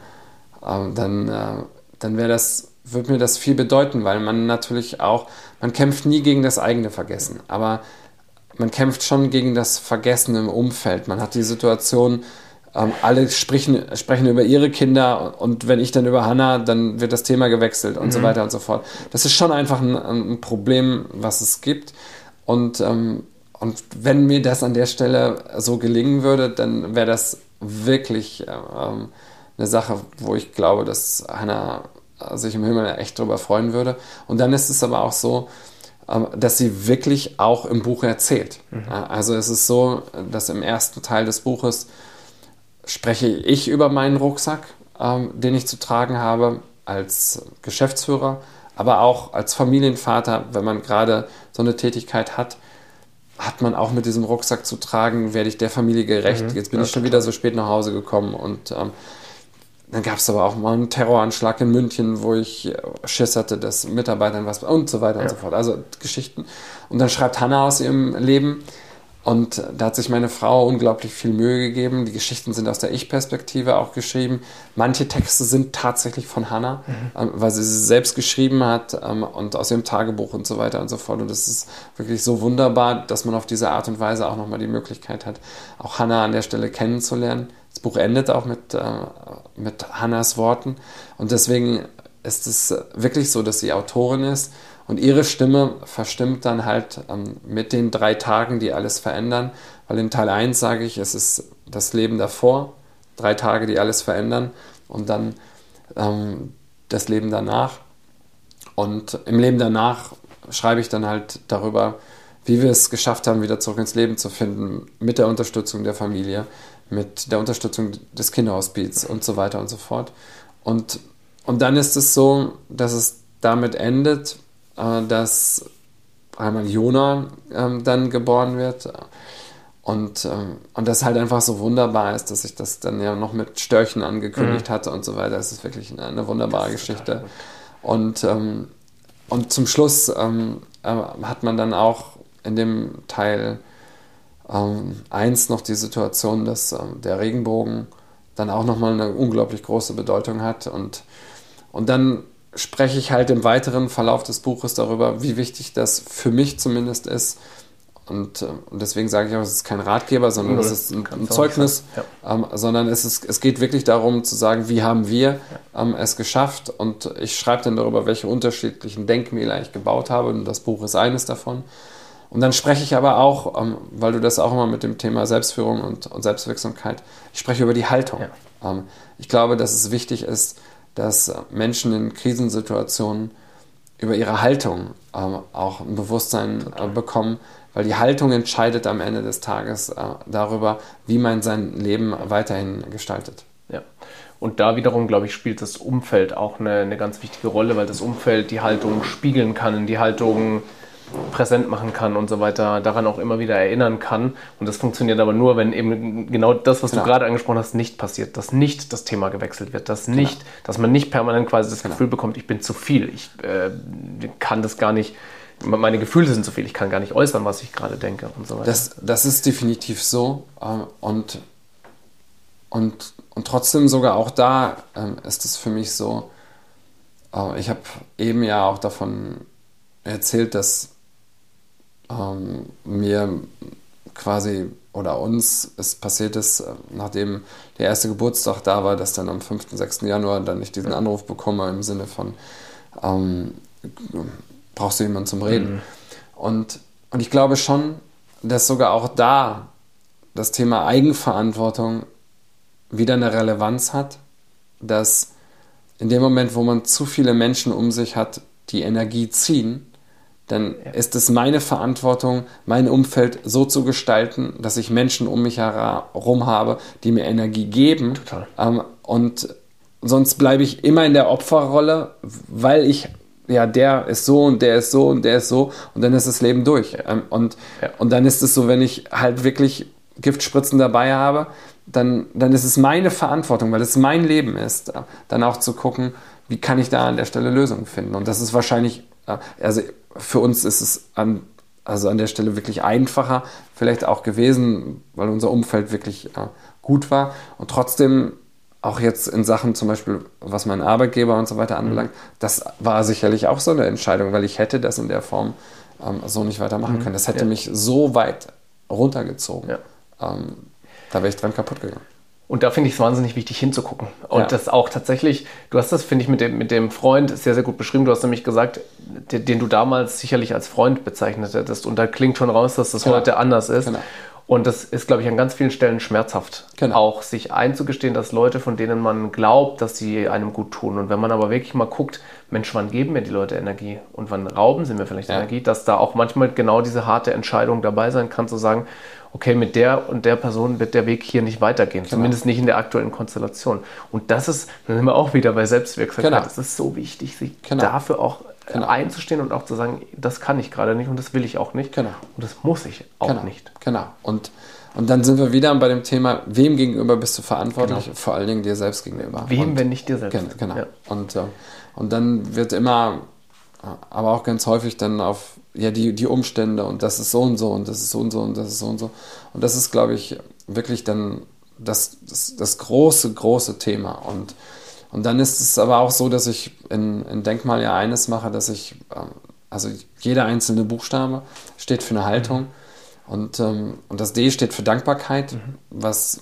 dann würde mir das viel bedeuten, weil man natürlich auch, man kämpft nie gegen das eigene Vergessen, aber man kämpft schon gegen das Vergessen im Umfeld. Man hat die Situation, alle sprechen über ihre Kinder und wenn ich dann über Hannah, dann wird das Thema gewechselt und so weiter und so fort. Das ist schon einfach ein Problem, was es gibt. Und wenn mir das an der Stelle so gelingen würde, dann wäre das wirklich eine Sache, wo ich glaube, dass Hannah sich im Himmel echt drüber freuen würde. Und dann ist es aber auch so, dass sie wirklich auch im Buch erzählt. Also es ist so, dass im ersten Teil des Buches spreche ich über meinen Rucksack, den ich zu tragen habe als Geschäftsführer, aber auch als Familienvater, wenn man gerade so eine Tätigkeit hat man auch mit diesem Rucksack zu tragen, werde ich der Familie gerecht. Jetzt bin ich schon wieder so spät nach Hause gekommen und dann gab es aber auch mal einen Terroranschlag in München, wo ich Schiss hatte, dass Mitarbeitern was und so weiter und so fort. Also Geschichten. Und dann schreibt Hannah aus ihrem Leben und da hat sich meine Frau unglaublich viel Mühe gegeben. Die Geschichten sind aus der Ich-Perspektive auch geschrieben. Manche Texte sind tatsächlich von Hannah, weil sie selbst geschrieben hat und aus ihrem Tagebuch und so weiter und so fort. Und das ist wirklich so wunderbar, dass man auf diese Art und Weise auch nochmal die Möglichkeit hat, auch Hannah an der Stelle kennenzulernen. Das Buch endet auch mit Hannahs Worten. Und deswegen ist es wirklich so, dass sie Autorin ist. Und ihre Stimme verstimmt dann halt mit den 3 Tagen, die alles verändern. Weil in Teil 1 sage ich, es ist das Leben davor, 3 Tage, die alles verändern. Und dann das Leben danach. Und im Leben danach schreibe ich dann halt darüber, wie wir es geschafft haben, wieder zurück ins Leben zu finden. Mit der Unterstützung der Familie, mit der Unterstützung des Kinderhospiz und so weiter und so fort. Und dann ist es so, dass es damit endet, dass einmal Jona dann geboren wird und das halt einfach so wunderbar ist, dass ich das dann ja noch mit Störchen angekündigt hatte und so weiter. Es ist wirklich eine wunderbare Geschichte. Und zum Schluss hat man dann auch in dem Teil 1 noch die Situation, dass der Regenbogen dann auch nochmal eine unglaublich große Bedeutung hat und dann spreche ich halt im weiteren Verlauf des Buches darüber, wie wichtig das für mich zumindest ist. Und deswegen sage ich auch, es ist kein Ratgeber, sondern es ist ein Zeugnis, sondern es geht wirklich darum zu sagen, wie haben wir es geschafft. Und ich schreibe dann darüber, welche unterschiedlichen Denkmäler ich gebaut habe. Und das Buch ist eines davon. Und dann spreche ich aber auch, weil du das auch immer mit dem Thema Selbstführung und Selbstwirksamkeit, ich spreche über die Haltung. Ja. Ich glaube, dass es wichtig ist, dass Menschen in Krisensituationen über ihre Haltung auch ein Bewusstsein bekommen, weil die Haltung entscheidet am Ende des Tages darüber, wie man sein Leben weiterhin gestaltet. Ja. Und da wiederum, glaube ich, spielt das Umfeld auch eine ganz wichtige Rolle, weil das Umfeld die Haltung spiegeln kann, die Haltung präsent machen kann und so weiter, daran auch immer wieder erinnern kann. Und das funktioniert aber nur, wenn eben genau das, was du gerade angesprochen hast, nicht passiert, dass nicht das Thema gewechselt wird, dass man nicht permanent quasi das Gefühl bekommt, ich bin zu viel, ich kann das gar nicht, meine Gefühle sind zu viel, ich kann gar nicht äußern, was ich gerade denke und so weiter. Das ist definitiv so und trotzdem sogar auch da ist es für mich so, ich habe eben ja auch davon erzählt, dass mir quasi oder uns es passiert ist, nachdem der erste Geburtstag da war, dass dann am 5. 6. Januar dann ich diesen Anruf bekomme im Sinne von brauchst du jemanden zum Reden? Und ich glaube schon, dass sogar auch da das Thema Eigenverantwortung wieder eine Relevanz hat, dass in dem Moment, wo man zu viele Menschen um sich hat, die Energie ziehen, dann ist es meine Verantwortung, mein Umfeld so zu gestalten, dass ich Menschen um mich herum habe, die mir Energie geben. Total. Und sonst bleibe ich immer in der Opferrolle, weil der ist so und der ist so und der ist so und dann ist das Leben durch. Und dann ist es so, wenn ich halt wirklich Giftspritzen dabei habe, dann ist es meine Verantwortung, weil es mein Leben ist, dann auch zu gucken, wie kann ich da an der Stelle Lösungen finden. Und das ist wahrscheinlich, also für uns ist es an der Stelle wirklich einfacher vielleicht auch gewesen, weil unser Umfeld wirklich gut war. Und trotzdem auch jetzt in Sachen zum Beispiel, was meinen Arbeitgeber und so weiter anbelangt, das war sicherlich auch so eine Entscheidung, weil ich hätte das in der Form so nicht weitermachen können. Das hätte mich so weit runtergezogen. Ja. Da wäre ich dran kaputt gegangen. Und da finde ich es wahnsinnig wichtig hinzugucken. Und das auch tatsächlich, du hast das, finde ich, mit dem Freund sehr, sehr gut beschrieben. Du hast nämlich gesagt, den du damals sicherlich als Freund bezeichnet hättest. Und da klingt schon raus, dass das heute anders ist. Genau. Und das ist, glaube ich, an ganz vielen Stellen schmerzhaft. Genau. Auch sich einzugestehen, dass Leute, von denen man glaubt, dass sie einem gut tun. Und wenn man aber wirklich mal guckt, Mensch, wann geben mir die Leute Energie und wann rauben sie mir vielleicht Energie, dass da auch manchmal genau diese harte Entscheidung dabei sein kann, zu sagen, okay, mit der und der Person wird der Weg hier nicht weitergehen. Genau. Zumindest nicht in der aktuellen Konstellation. Und das ist, dann sind wir auch wieder bei Selbstwirksamkeit. Genau. Das ist so wichtig, sich dafür auch einzustehen und auch zu sagen, das kann ich gerade nicht und das will ich auch nicht. Genau. Und das muss ich auch nicht. Genau. Und dann sind wir wieder bei dem Thema, wem gegenüber bist du verantwortlich? Vor allen Dingen dir selbst gegenüber. Wem, wenn nicht dir selbst? Genau. Ja. Und dann wird immer, aber auch ganz häufig dann auf die Umstände und das ist so und so und das ist so und so und das ist so und so. Und das ist, glaube ich, wirklich dann das große, große Thema. Und dann ist es aber auch so, dass ich in Denkmal ja eines mache, dass ich, also jeder einzelne Buchstabe steht für eine Haltung und das D steht für Dankbarkeit, was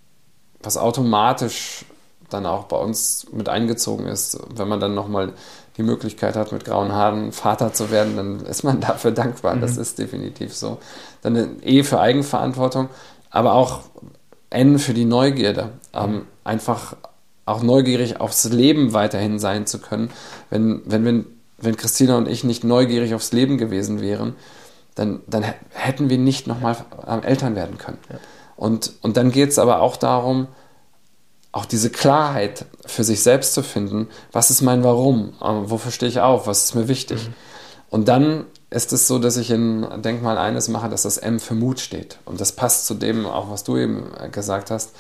automatisch dann auch bei uns mit eingezogen ist. Wenn man dann nochmal die Möglichkeit hat, mit grauen Haaren Vater zu werden, dann ist man dafür dankbar. Das ist definitiv so. Dann ein E für Eigenverantwortung, aber auch N für die Neugierde. Einfach auch neugierig aufs Leben weiterhin sein zu können. Wenn Christina und ich nicht neugierig aufs Leben gewesen wären, dann hätten wir nicht nochmal Eltern werden können. Ja. Und dann geht es aber auch darum, auch diese Klarheit für sich selbst zu finden. Was ist mein Warum? Wofür stehe ich auf? Was ist mir wichtig? Und dann ist es so, dass ich in Denkmal eines mache, dass das M für Mut steht. Und das passt zu dem, auch was du eben gesagt hast.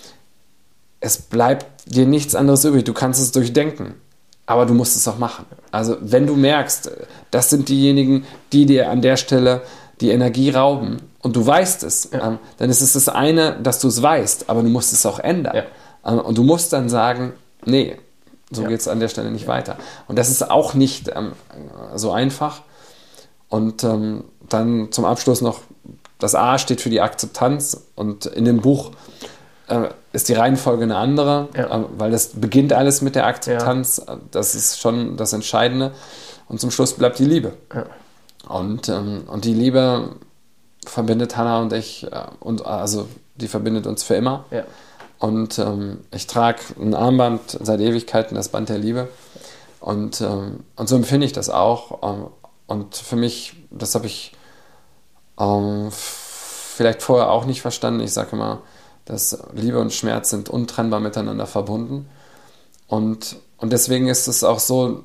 Es bleibt dir nichts anderes übrig. Du kannst es durchdenken, aber du musst es auch machen. Also wenn du merkst, das sind diejenigen, die dir an der Stelle die Energie rauben und du weißt es, dann ist es das eine, dass du es weißt, aber du musst es auch ändern. Ja. Und du musst dann sagen, nee, so geht es an der Stelle nicht weiter. Und das ist auch nicht so einfach. Und dann zum Abschluss noch, das A steht für die Akzeptanz und in dem Buch ist die Reihenfolge eine andere, weil das beginnt alles mit der Akzeptanz. Ja. Das ist schon das Entscheidende. Und zum Schluss bleibt die Liebe. Ja. Und die Liebe verbindet Hannah und ich, also die verbindet uns für immer. Ja. Und ich trage ein Armband seit Ewigkeiten, das Band der Liebe. Und so empfinde ich das auch. Und für mich, das habe ich vielleicht vorher auch nicht verstanden. Ich sage immer, dass Liebe und Schmerz sind untrennbar miteinander verbunden. Und deswegen ist es auch so,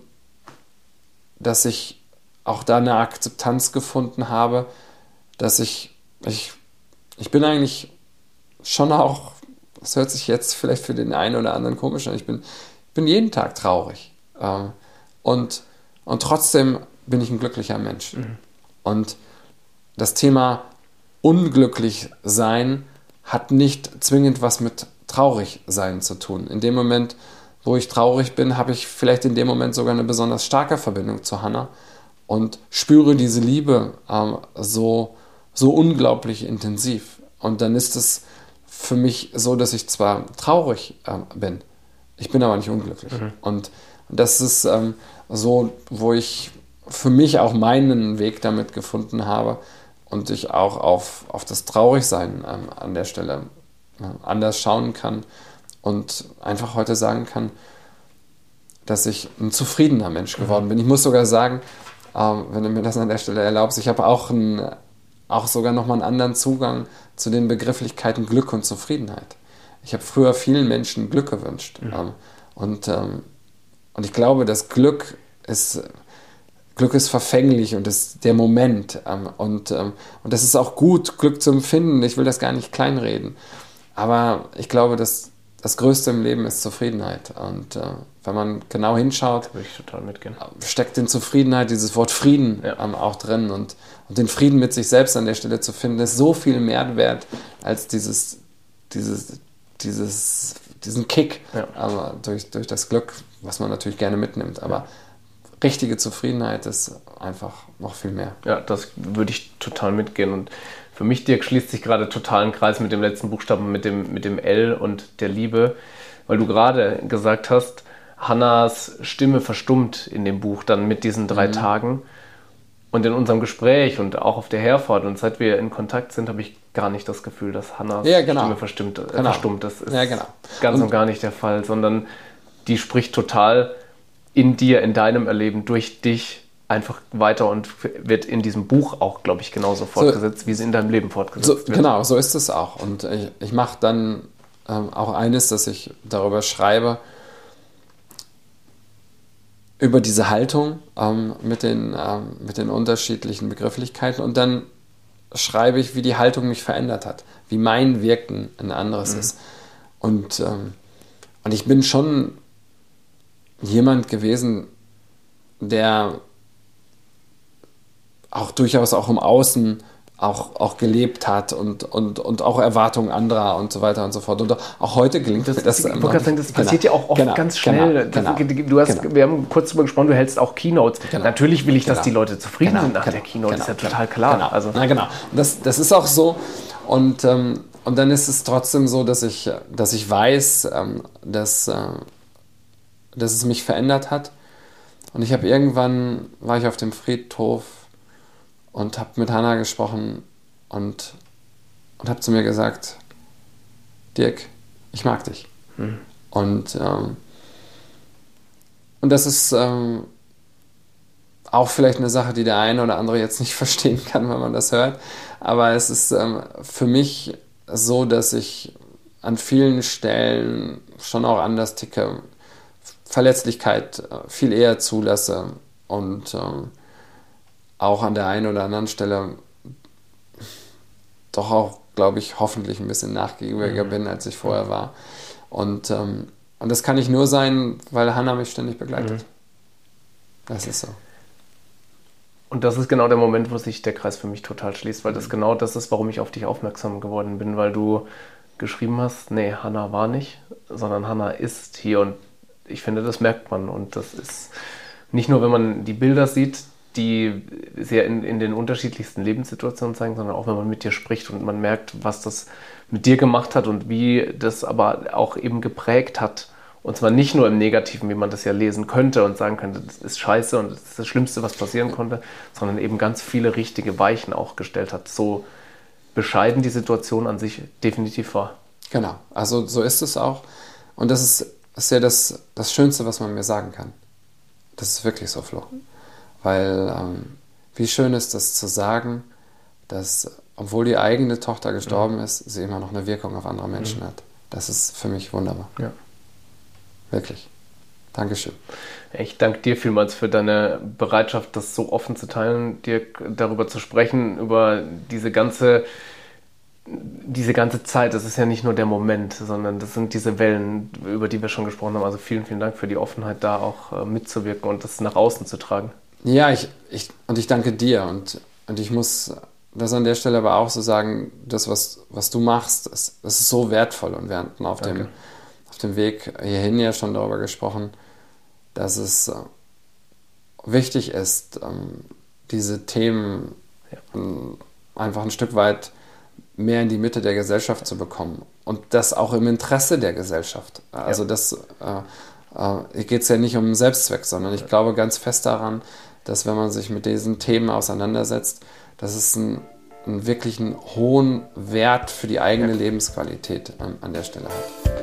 dass ich auch da eine Akzeptanz gefunden habe, dass ich bin eigentlich schon auch, das hört sich jetzt vielleicht für den einen oder anderen komisch an, ich bin jeden Tag traurig. Und trotzdem bin ich ein glücklicher Mensch. Und das Thema unglücklich sein hat nicht zwingend was mit traurig sein zu tun. In dem Moment, wo ich traurig bin, habe ich vielleicht in dem Moment sogar eine besonders starke Verbindung zu Hannah und spüre diese Liebe so unglaublich intensiv. Und dann ist es für mich so, dass ich zwar traurig bin, ich bin aber nicht unglücklich. Und das ist so, wo ich für mich auch meinen Weg damit gefunden habe und ich auch auf das Traurigsein an der Stelle anders schauen kann und einfach heute sagen kann, dass ich ein zufriedener Mensch geworden bin. Ich muss sogar sagen, wenn du mir das an der Stelle erlaubst, ich habe auch sogar nochmal einen anderen Zugang zu den Begrifflichkeiten Glück und Zufriedenheit. Ich habe früher vielen Menschen Glück gewünscht. Und ich glaube, dass Glück ist verfänglich und ist der Moment. Und das ist auch gut, Glück zu empfinden. Ich will das gar nicht kleinreden. Aber ich glaube, dass das Größte im Leben ist Zufriedenheit. Und wenn man genau hinschaut, da würde ich total mitgehen, steckt in Zufriedenheit dieses Wort Frieden auch drin. Und den Frieden mit sich selbst an der Stelle zu finden, ist so viel mehr wert als diesen Kick durch das Glück, was man natürlich gerne mitnimmt. Aber richtige Zufriedenheit ist einfach noch viel mehr. Ja, das würde ich total mitgehen. Und für mich, Dirk, schließt sich gerade total ein Kreis mit dem letzten Buchstaben, mit dem L und der Liebe, weil du gerade gesagt hast, Hannahs Stimme verstummt in dem Buch dann mit diesen 3 Tagen. Und in unserem Gespräch und auch auf der Herfahrt und seit wir in Kontakt sind, habe ich gar nicht das Gefühl, dass Hannas Stimme verstummt. Das ist ganz und gar nicht der Fall, sondern die spricht total in dir, in deinem Erleben, durch dich einfach weiter und wird in diesem Buch auch, glaube ich, genauso fortgesetzt, wie sie in deinem Leben fortgesetzt wird. Genau, so ist es auch. Und ich mache dann auch eines, dass ich darüber schreibe, über diese Haltung mit den unterschiedlichen Begrifflichkeiten, und dann schreibe ich, wie die Haltung mich verändert hat, wie mein Wirken ein anderes ist. Und ich bin schon jemand gewesen, der auch durchaus auch im Außen auch gelebt hat und auch Erwartungen anderer und so weiter und so fort. Und auch heute gelingt das. Das passiert ja auch oft ganz schnell. Wir haben kurz darüber gesprochen, du hältst auch Keynotes. Natürlich will ich, dass die Leute zufrieden sind nach der Keynote, ist ja total klar. Genau. Das ist auch so. Und dann ist es trotzdem so, dass ich weiß, dass es mich verändert hat. Und ich habe irgendwann, war ich auf dem Friedhof und habe mit Hannah gesprochen und habe zu mir gesagt, Dirk, ich mag dich. Und das ist auch vielleicht eine Sache, die der eine oder andere jetzt nicht verstehen kann, wenn man das hört. Aber es ist für mich so, dass ich an vielen Stellen schon auch anders ticke, Verletzlichkeit viel eher zulasse und auch an der einen oder anderen Stelle doch auch, glaube ich, hoffentlich ein bisschen nachgiebiger bin, als ich vorher war. Und das kann ich nur sein, weil Hannah mich ständig begleitet. Das ist so. Und das ist genau der Moment, wo sich der Kreis für mich total schließt, weil das genau das ist, warum ich auf dich aufmerksam geworden bin, weil du geschrieben hast, nee, Hannah war nicht, sondern Hannah ist hier, und ich finde, das merkt man, und das ist nicht nur, wenn man die Bilder sieht, die sehr in den unterschiedlichsten Lebenssituationen zeigen, sondern auch, wenn man mit dir spricht und man merkt, was das mit dir gemacht hat und wie das aber auch eben geprägt hat. Und zwar nicht nur im Negativen, wie man das ja lesen könnte und sagen könnte, das ist scheiße und das ist das Schlimmste, was passieren konnte, sondern eben ganz viele richtige Weichen auch gestellt hat. So bescheiden die Situation an sich definitiv war. Genau, also so ist es auch. Und das ist ja das Schönste, was man mir sagen kann. Das ist wirklich so, Flo. Weil wie schön ist das zu sagen, dass, obwohl die eigene Tochter gestorben ist, sie immer noch eine Wirkung auf andere Menschen hat. Das ist für mich wunderbar. Ja. Wirklich. Dankeschön. Ich danke dir vielmals für deine Bereitschaft, das so offen zu teilen, dir darüber zu sprechen, über diese ganze Zeit. Das ist ja nicht nur der Moment, sondern das sind diese Wellen, über die wir schon gesprochen haben. Also vielen, vielen Dank für die Offenheit, da auch mitzuwirken und das nach außen zu tragen. Ja, ich danke dir, und ich muss das an der Stelle aber auch so sagen, das, was du machst, das ist so wertvoll, und wir hatten auf dem Weg hierhin ja schon darüber gesprochen, dass es wichtig ist, diese Themen einfach ein Stück weit mehr in die Mitte der Gesellschaft zu bekommen, und das auch im Interesse der Gesellschaft. Also hier geht es ja nicht um einen Selbstzweck, sondern ich glaube ganz fest daran, dass wenn man sich mit diesen Themen auseinandersetzt, dass es einen wirklichen hohen Wert für die eigene Lebensqualität an der Stelle hat.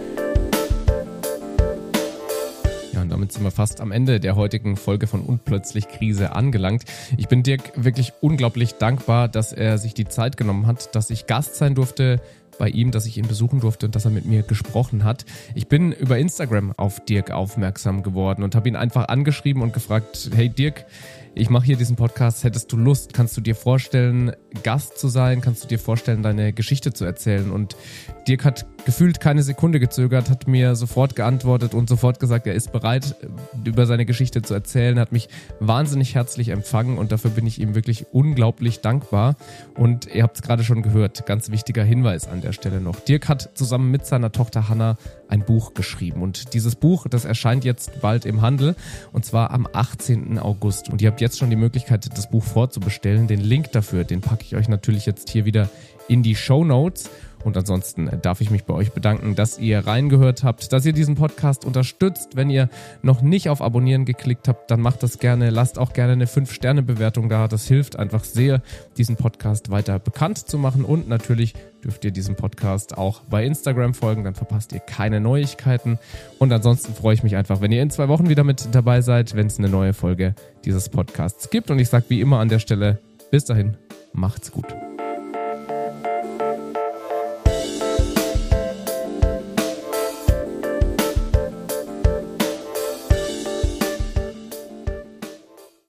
Ja, und damit sind wir fast am Ende der heutigen Folge von Unplötzlich Krise angelangt. Ich bin Dirk wirklich unglaublich dankbar, dass er sich die Zeit genommen hat, dass ich Gast sein durfte bei ihm, dass ich ihn besuchen durfte und dass er mit mir gesprochen hat. Ich bin über Instagram auf Dirk aufmerksam geworden und habe ihn einfach angeschrieben und gefragt, hey Dirk, ich mache hier diesen Podcast, hättest du Lust, kannst du dir vorstellen, Gast zu sein, kannst du dir vorstellen, deine Geschichte zu erzählen? Und Dirk hat gefühlt keine Sekunde gezögert, hat mir sofort geantwortet und sofort gesagt, er ist bereit, über seine Geschichte zu erzählen, hat mich wahnsinnig herzlich empfangen und dafür bin ich ihm wirklich unglaublich dankbar. Und ihr habt es gerade schon gehört, ganz wichtiger Hinweis an der Stelle noch. Dirk hat zusammen mit seiner Tochter Hannah ein Buch geschrieben und dieses Buch, das erscheint jetzt bald im Handel und zwar am 18. August und ihr habt jetzt schon die Möglichkeit, das Buch vorzubestellen. Den Link dafür, den packe ich euch natürlich jetzt hier wieder in die Shownotes. Und ansonsten darf ich mich bei euch bedanken, dass ihr reingehört habt, dass ihr diesen Podcast unterstützt. Wenn ihr noch nicht auf Abonnieren geklickt habt, dann macht das gerne. Lasst auch gerne eine 5-Sterne-Bewertung da. Das hilft einfach sehr, diesen Podcast weiter bekannt zu machen. Und natürlich dürft ihr diesem Podcast auch bei Instagram folgen. Dann verpasst ihr keine Neuigkeiten. Und ansonsten freue ich mich einfach, wenn ihr in 2 Wochen wieder mit dabei seid, wenn es eine neue Folge dieses Podcasts gibt. Und ich sage wie immer an der Stelle, bis dahin, macht's gut.